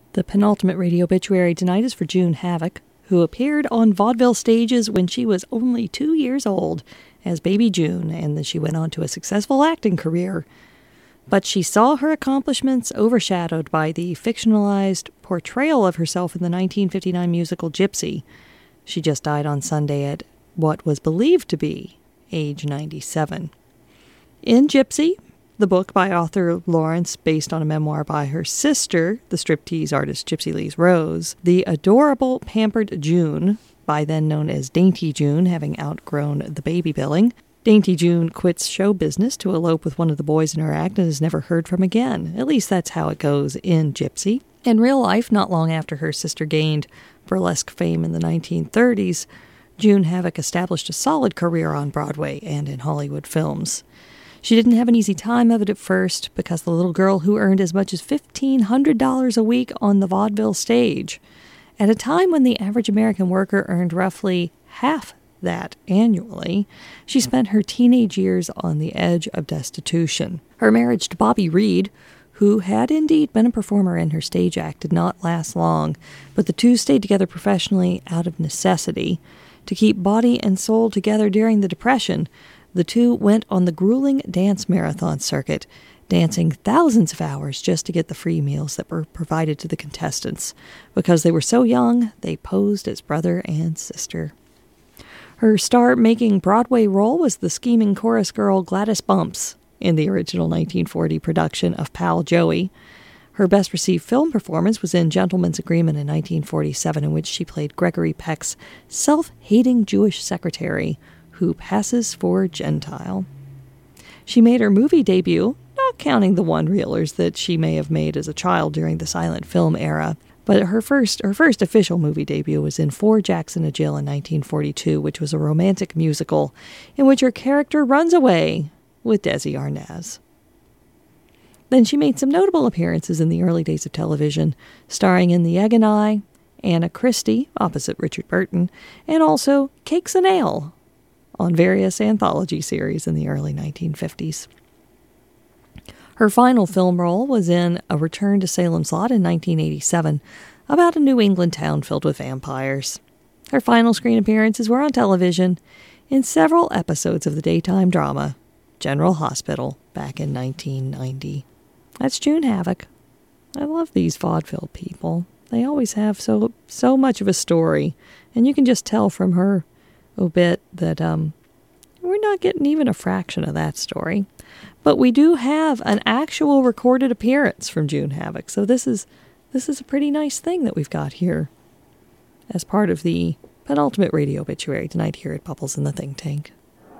The penultimate radio obituary tonight is for June Havoc, who appeared on vaudeville stages when she was only 2 years old as Baby June, and then she went on to a successful acting career. But she saw her accomplishments overshadowed by the fictionalized portrayal of herself in the 1959 musical Gypsy. She just died on Sunday at what was believed to be age 97. In Gypsy, the book by Arthur Lawrence, based on a memoir by her sister, the striptease artist Gypsy Lee's Rose, the adorable, pampered June, by then known as Dainty June, having outgrown the baby billing, Dainty June quits show business to elope with one of the boys in her act and is never heard from again. At least that's how it goes in Gypsy. In real life, not long after her sister gained burlesque fame in the 1930s, June Havoc established a solid career on Broadway and in Hollywood films. She didn't have an easy time of it at first because the little girl who earned as much as $1,500 a week on the vaudeville stage, at a time when the average American worker earned roughly half that annually, she spent her teenage years on the edge of destitution. Her marriage to Bobby Reed, who had indeed been a performer in her stage act, did not last long, but the two stayed together professionally out of necessity. To keep body and soul together during the Depression, the two went on the grueling dance marathon circuit, dancing thousands of hours just to get the free meals that were provided to the contestants. Because they were so young, they posed as brother and sister. Her star-making Broadway role was the scheming chorus girl Gladys Bumps in the original 1940 production of Pal Joey. Her best-received film performance was in Gentleman's Agreement in 1947, in which she played Gregory Peck's self-hating Jewish secretary who passes for Gentile. She made her movie debut, not counting the one-reelers that she may have made as a child during the silent film era, but her first official movie debut was in Four Jacks and a Jill in 1942, which was a romantic musical in which her character runs away with Desi Arnaz. Then she made some notable appearances in the early days of television, starring in The Egg and I, Anna Christie, opposite Richard Burton, and also Cakes and Ale on various anthology series in the early 1950s. Her final film role was in A Return to Salem's Lot in 1987, about a New England town filled with vampires. Her final screen appearances were on television in several episodes of the daytime drama General Hospital back in 1990. That's June Havoc. I love these vaudeville people. They always have so much of a story, and you can just tell from her obit that we're not getting even a fraction of that story. But we do have an actual recorded appearance from June Havoc, so this is a pretty nice thing that we've got here as part of the penultimate radio obituary tonight here at Bubbles in the Think Tank.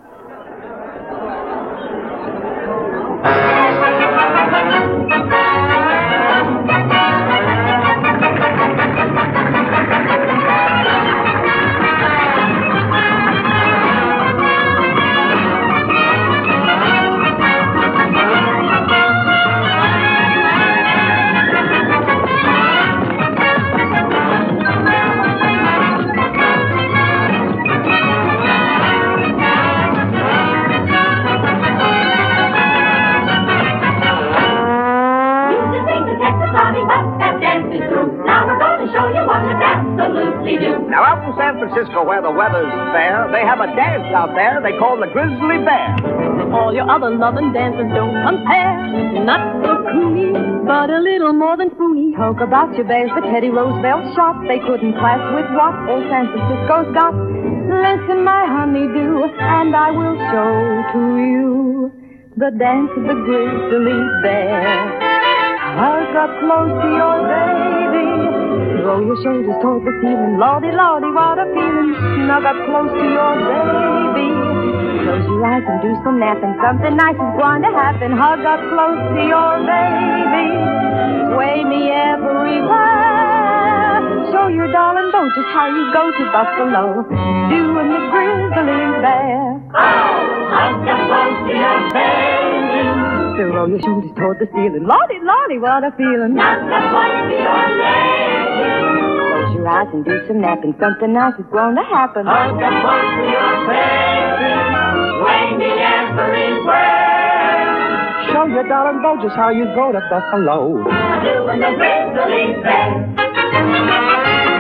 Now out in San Francisco where the weather's fair, they have a dance out there they call the Grizzly Bear. All your other loving dances don't compare. Not so coony, but a little more than foony. Talk about your bears, the Teddy Roosevelt shot. They couldn't clash with what old San Francisco's got. Listen, my honeydew, and I will show to you the dance of the Grizzly Bear. Hug up close to your baby. Roll your shoulders toward the ceiling. Lordy, lordy, what a feeling. Snug up close to your baby. Close your eyes and do some napping. Something nice is going to happen. Hug up close to your baby. Sway me everywhere. Show your darling beau just how you go to Buffalo. Doing the Grizzly Bear. Oh, hug up close to your baby. So roll your shoulders toward the ceiling. Lordy, lordy, what a feeling. Hug up close to your baby. Close your eyes and do some napping. Something nice is going to happen. Hug up close to your baby. Sway me everywhere. Show you, darling Bo, just how you go to Buffalo. Doing the grizzly bear.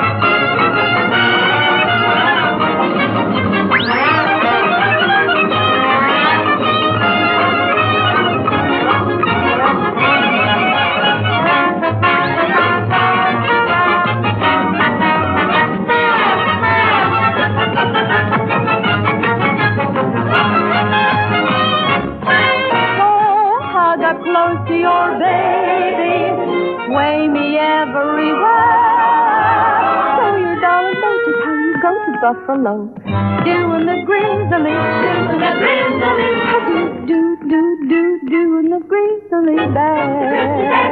Close to your baby, sway me everywhere. So your darling boat is how you go to Buffalo, doing the grizzly, doing the grizzly, doing the grizzly bear.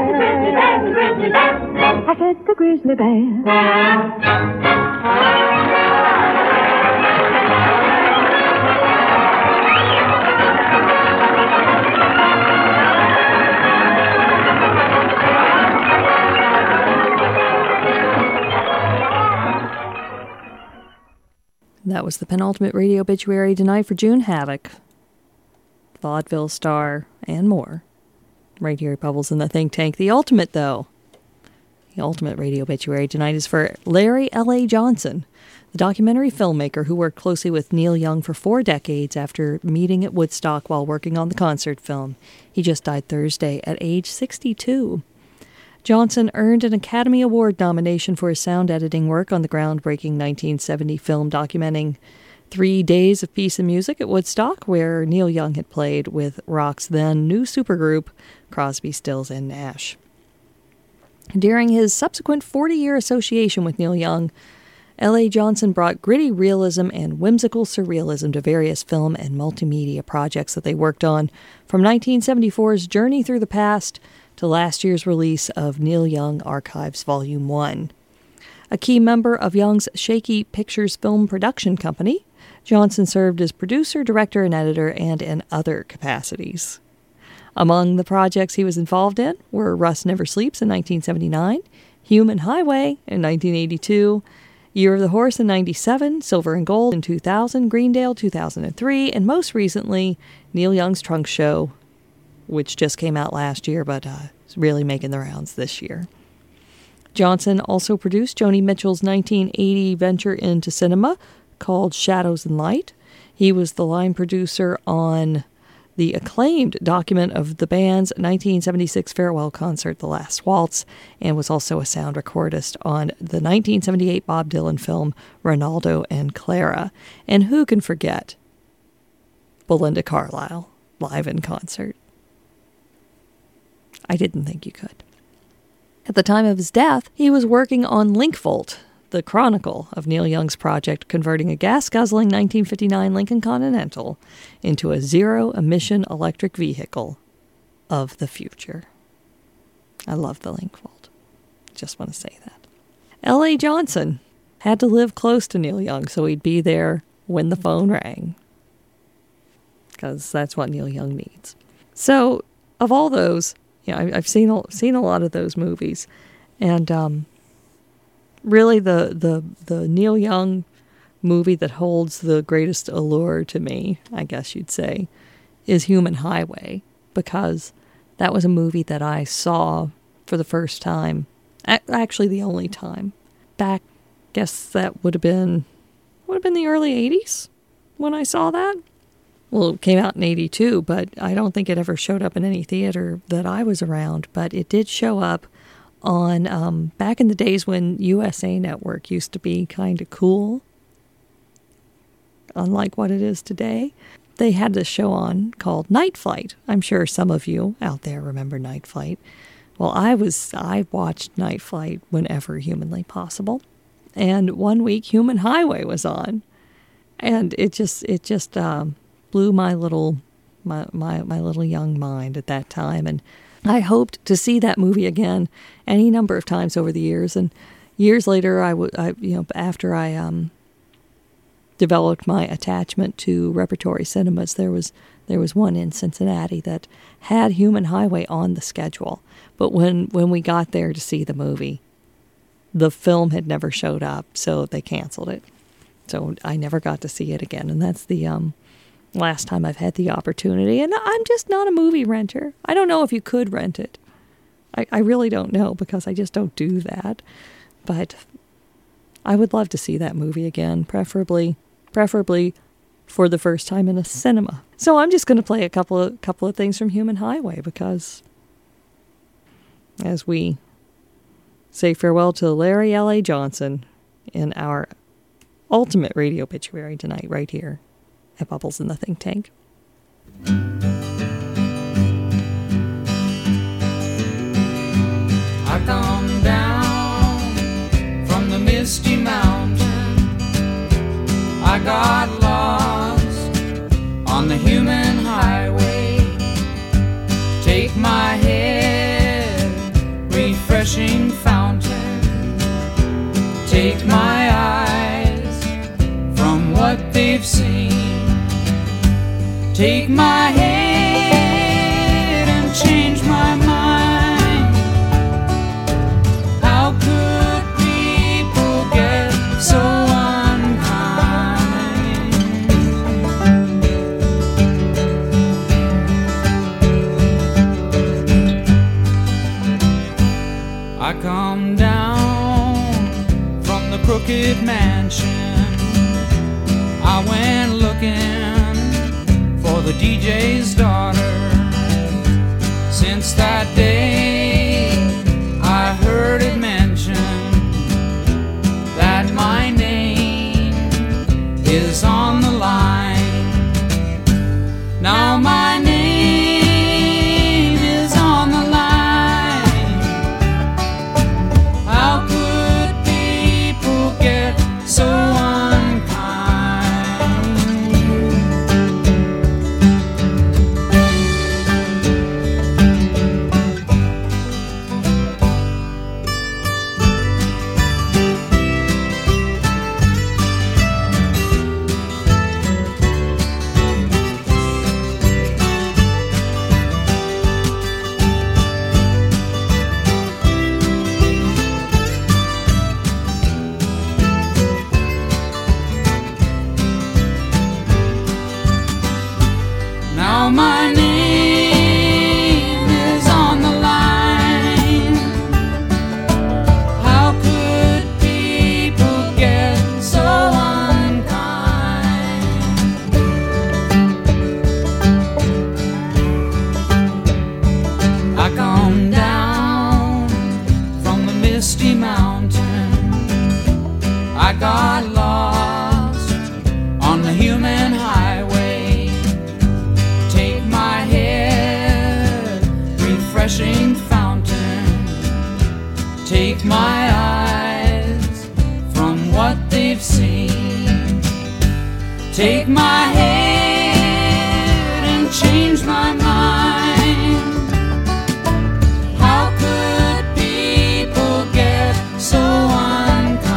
I said the grizzly bear. That was the penultimate radio obituary tonight for June Haddock, vaudeville star, and more. Right here at Bubbles in the Think Tank. The ultimate, though, the ultimate radio obituary tonight is for Larry L.A. Johnson, the documentary filmmaker who worked closely with Neil Young for 4 decades after meeting at Woodstock while working on the concert film. He just died Thursday at age 62. Johnson earned an Academy Award nomination for his sound editing work on the groundbreaking 1970 film documenting 3 Days of Peace and Music at Woodstock, where Neil Young had played with rock's then new supergroup, Crosby, Stills, and Nash. During his subsequent 40-year association with Neil Young, L.A. Johnson brought gritty realism and whimsical surrealism to various film and multimedia projects that they worked on, from 1974's Journey Through the Past to last year's release of Neil Young Archives Volume 1. A key member of Young's Shaky Pictures film production company, Johnson served as producer, director, and editor, and in other capacities. Among the projects he was involved in were Rust Never Sleeps in 1979, Human Highway in 1982, Year of the Horse in 97, Silver and Gold in 2000, Greendale 2003, and most recently, Neil Young's Trunk Show, which just came out last year, but is really making the rounds this year. Johnson also produced Joni Mitchell's 1980 venture into cinema called Shadows and Light. He was the line producer on the acclaimed document of the band's 1976 farewell concert, The Last Waltz, and was also a sound recordist on the 1978 Bob Dylan film, Ronaldo and Clara. And who can forget Belinda Carlisle live in concert? I didn't think you could. At the time of his death, he was working on Linkvolt, the chronicle of Neil Young's project converting a gas-guzzling 1959 Lincoln Continental into a zero-emission electric vehicle of the future. I love the Linkvolt. Just want to say that. L.A. Johnson had to live close to Neil Young so he'd be there when the phone rang, because that's what Neil Young needs. So, of all those, I've seen a lot of those movies, and really the Neil Young movie that holds the greatest allure to me, I guess you'd say, is Human Highway, because that was a movie that I saw for the first time, actually the only time, back, guess that would have been the early 80s when I saw that. Well, it came out in 82, but I don't think it ever showed up in any theater that I was around. But it did show up on, back in the days when USA Network used to be kind of cool, unlike what it is today. They had this show on called Night Flight. I'm sure some of you out there remember Night Flight. Well, I watched Night Flight whenever humanly possible. And one week, Human Highway was on. And it just blew my little young mind at that time, and I hoped to see that movie again any number of times over the years. And years later, after I developed my attachment to repertory cinemas, there was one in Cincinnati that had Human Highway on the schedule, but when we got there to see the movie, the film had never showed up, so they canceled it. So I never got to see it again, and that's the last time I've had the opportunity. And I'm just not a movie renter. I don't know if you could rent it. I really don't know because I just don't do that. But I would love to see that movie again, preferably for the first time in a cinema. So I'm just going to play a couple of things from Human Highway because as we say farewell to Larry L.A. Johnson in our ultimate radio obituary tonight right here at Bubbles in the Think Tank. I come down from the misty mountain. I got lost on the human highway. Take my head, refreshing fountain. Take my eyes from what they've seen. Take my head and change my mind. How could people get so unkind? I come down from the crooked mansion. I went looking for the DJ's daughter. Since that day I heard it mentioned that my name is on the line. Now my name is on the line. How could people get so my name is on the line. How could people get so unkind? I come down from the misty mountain. I got lost on the human highway. Refreshing fountain. Take my eyes from what they've seen. Take my head and change my mind. How could people get so unkind?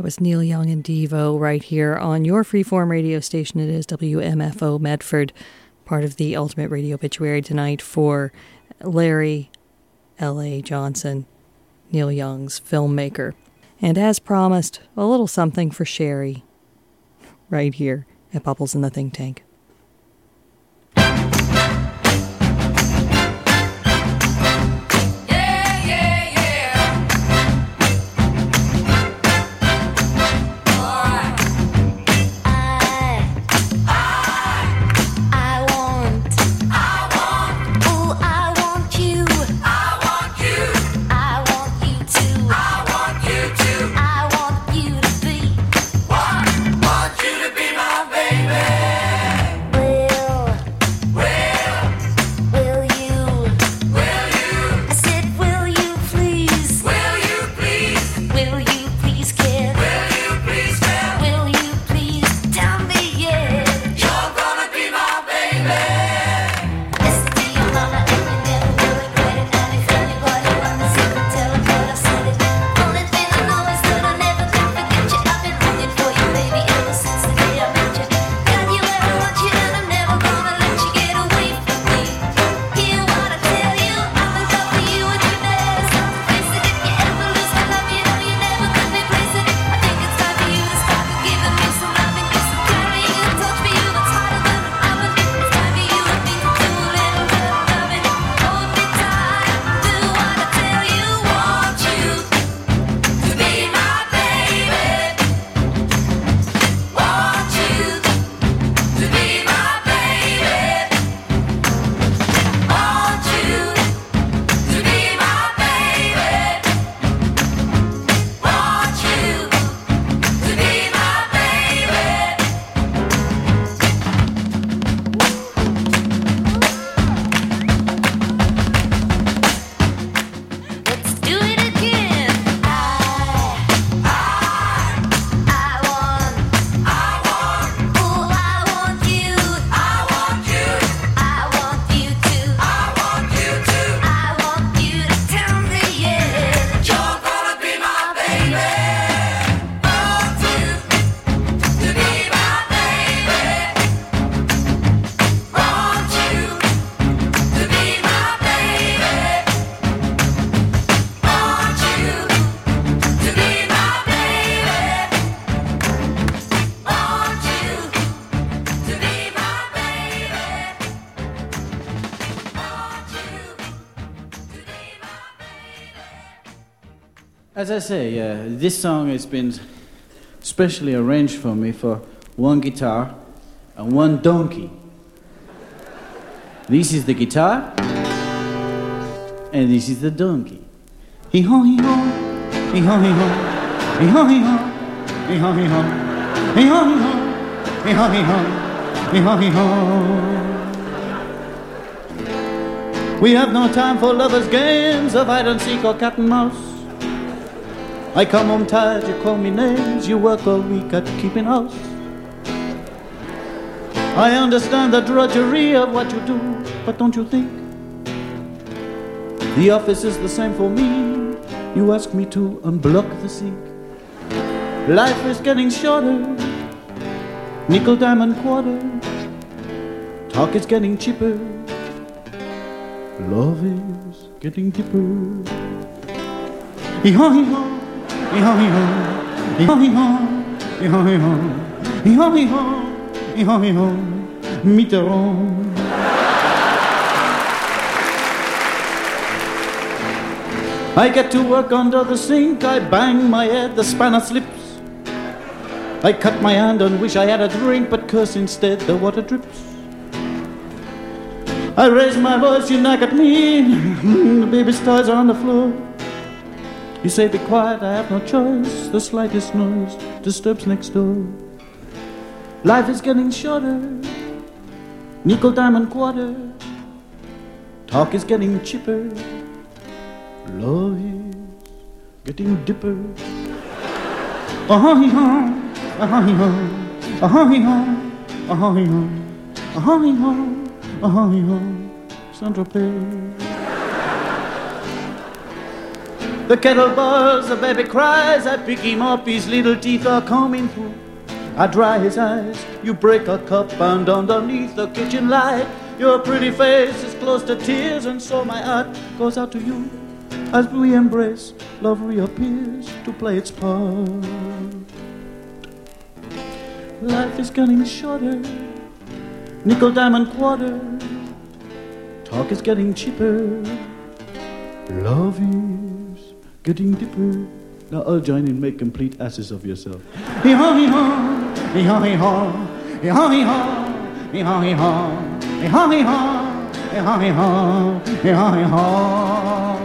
That was Neil Young and Devo right here on your freeform radio station. It is WMFO Medford, part of the Ultimate Radio Obituary tonight for Larry L.A. Johnson, Neil Young's filmmaker. And as promised, a little something for Sherry right here at Bubbles in the Think Tank. As I say, this song has been specially arranged for me for one guitar and one donkey. This is the guitar, and this is the donkey. Hee-haw, hee-haw, hee-haw, hee-haw, hee-haw, hee-haw, hee-haw, hee-haw, hee-haw, hee-haw, hee-haw, hee-haw, hee-haw. We have no time for lovers' games of hide and seek or cat and mouse. I come home tired, you call me names, you work all week at keeping house. I understand the drudgery of what you do, but don't you think the office is the same for me? You ask me to unblock the sink. Life is getting shorter, nickel, dime and quarter. Talk is getting cheaper, love is getting deeper. Hee-haw, hee-haw, hee-haw, hee-haw, hee-haw, hee-haw, hee-haw, hee-haw, hee-haw, hee-haw, hee-haw, hee-haw, Mitterrand. I get to work under the sink, I bang my head, the spanner slips. I cut my hand and wish I had a drink, but curse instead, the water drips. I raise my voice, you knock at me, the baby's toys are on the floor. You say be quiet, I have no choice, the slightest noise disturbs next door. Life is getting shorter, nickel, dime and quarter. Talk is getting cheaper, love is getting deeper. Ah-ha-hee-haw, ah-ha-hee-haw, ah-ha-hee-haw, ah-ha-hee-haw, ah-ha-hee-haw, ah-ha-hee-haw, Saint-Tropez. The kettle boils, the baby cries. I pick him up, his little teeth are coming through. I dry his eyes, you break a cup, and underneath the kitchen light, your pretty face is close to tears, and so my heart goes out to you. As we embrace, love reappears to play its part. Life is getting shorter, nickel, dime, and quarter. Talk is getting cheaper, love is getting deeper. Now all join in, make complete asses of yourself. Hee-haw, hee-haw, hee-haw, hee-haw, hee-haw, hee-haw, hee-haw, hee-haw, hee-haw, hee-haw, hee-haw, hee-haw, hee-haw, hee-haw.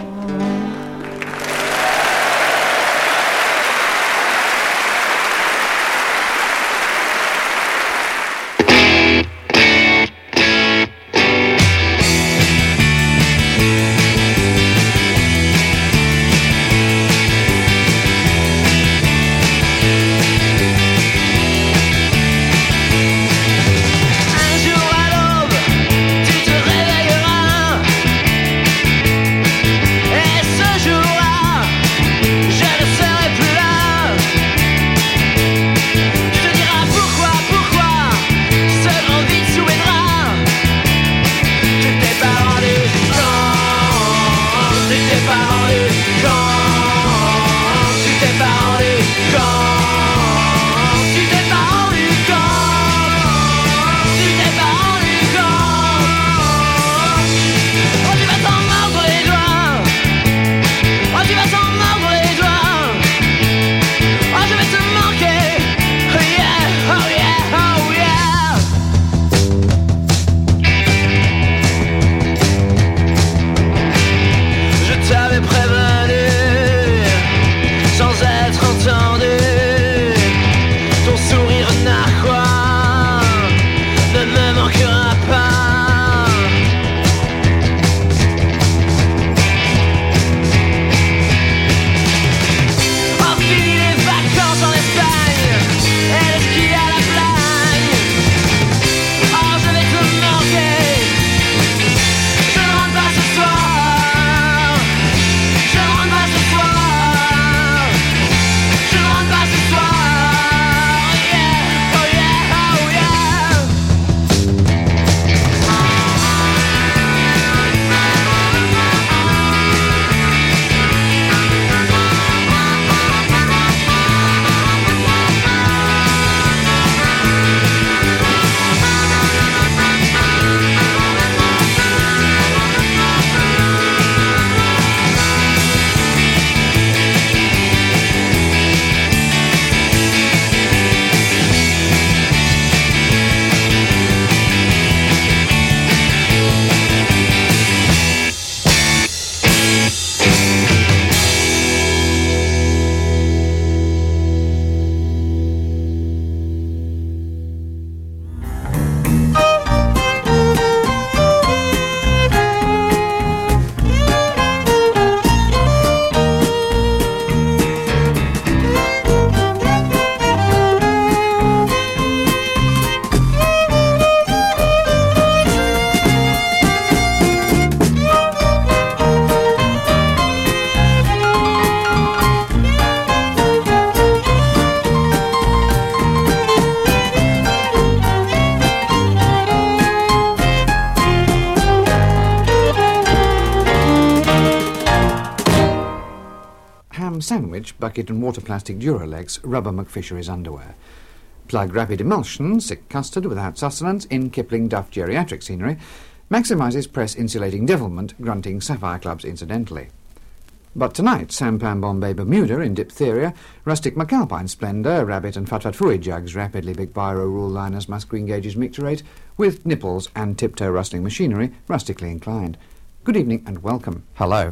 Sandwich, bucket and water plastic Duralex, rubber McFishery's underwear. Plug rapid emulsion, sick custard without sustenance in Kipling Duff geriatric scenery. Maximises press insulating devilment, grunting sapphire clubs incidentally. But tonight, sampan Bombay Bermuda in diphtheria, rustic McAlpine splendour, rabbit and fat fooey jugs, rapidly big biro rule liners, musgreen gauges micturate, with nipples and tiptoe rustling machinery, rustically inclined. Good evening and welcome. Hello.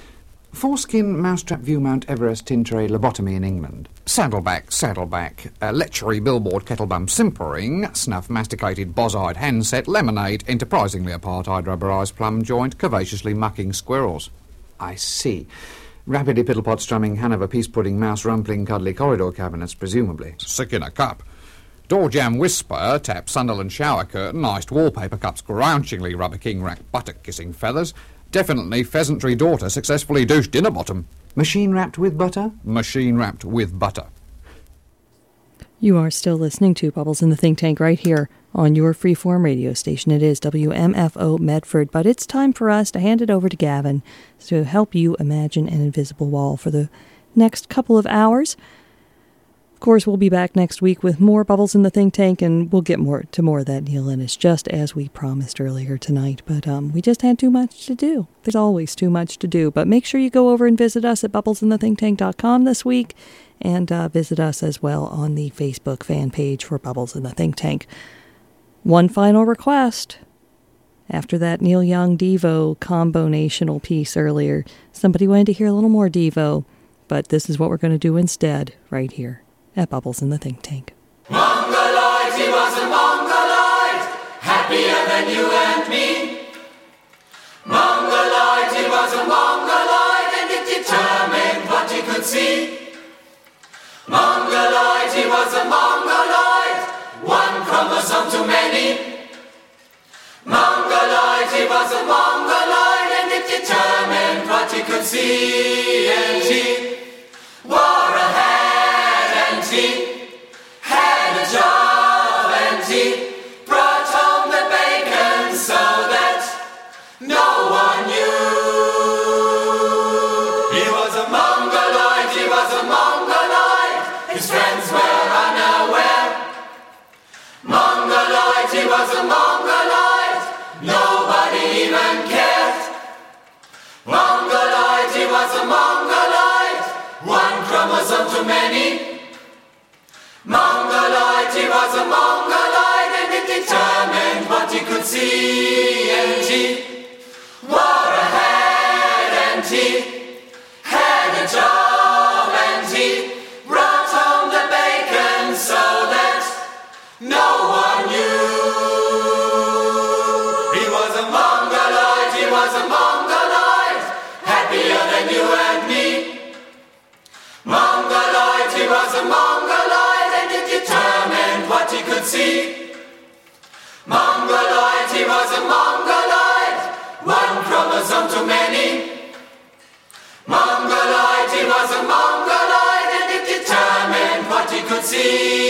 Foreskin mousetrap view Mount Everest tin tray lobotomy in England. Saddleback, lechery billboard kettlebum simpering, snuff masticated boz-eyed handset lemonade, enterprisingly apartheid rubberised plum joint, cavaciously mucking squirrels. I see. Rapidly piddlepot strumming Hanover peace pudding mouse rumpling cuddly corridor cabinets, presumably. Sick in a cup. Door jam whisper, tap Sunderland shower curtain, iced wallpaper cups grouchingly rubber king rack buttock kissing feathers, Definitely pheasantry daughter successfully douched dinner bottom. Machine wrapped with butter? Machine wrapped with butter. You are still listening to Bubbles in the Think Tank right here on your freeform radio station. It is WMFO Medford, but it's time for us to hand it over to Gavin to help you imagine an invisible wall for the next couple of hours. Of course, we'll be back next week with more Bubbles in the Think Tank, and we'll get more of that, Neil Innes, just as we promised earlier tonight. But we just had too much to do. There's always too much to do. But make sure you go over and visit us at bubblesinthethinktank.com this week, and visit us as well on the Facebook fan page for Bubbles in the Think Tank. One final request. After that Neil Young Devo combinational piece earlier, somebody wanted to hear a little more Devo, but this is what we're going to do instead right here at Bubbles in the Think Tank. Mongoloid, he was a Mongoloid, happier than you and me. Mongoloid, he was a Mongoloid, and it determined what he could see. Mongoloid, he was a Mongoloid, one chromosome too many. Mongoloid, he was a Mongoloid, and it determined what he could see. And he wore a hat, and he had a job, and he brought home the bacon so that no one knew. He was a Mongoloid, he was a Mongoloid, his friends were unaware. Mongoloid, he was a Mongoloid, nobody even cared. Mongoloid, he was a Mongoloid, one chromosome too many. Mongoloid, he was a Mongoloid, and it determined what he could see. And he wore a hat, and he had a job, and he brought home the bacon so that no one knew. He was a Mongoloid, he was a Mongoloid, happier than you and me. Mongoloid, he was a Mongoloid, and it determined what he could see. Mongoloid, he was a Mongoloid, one chromosome too many. Mongoloid, he was a Mongoloid, and it determined what he could see.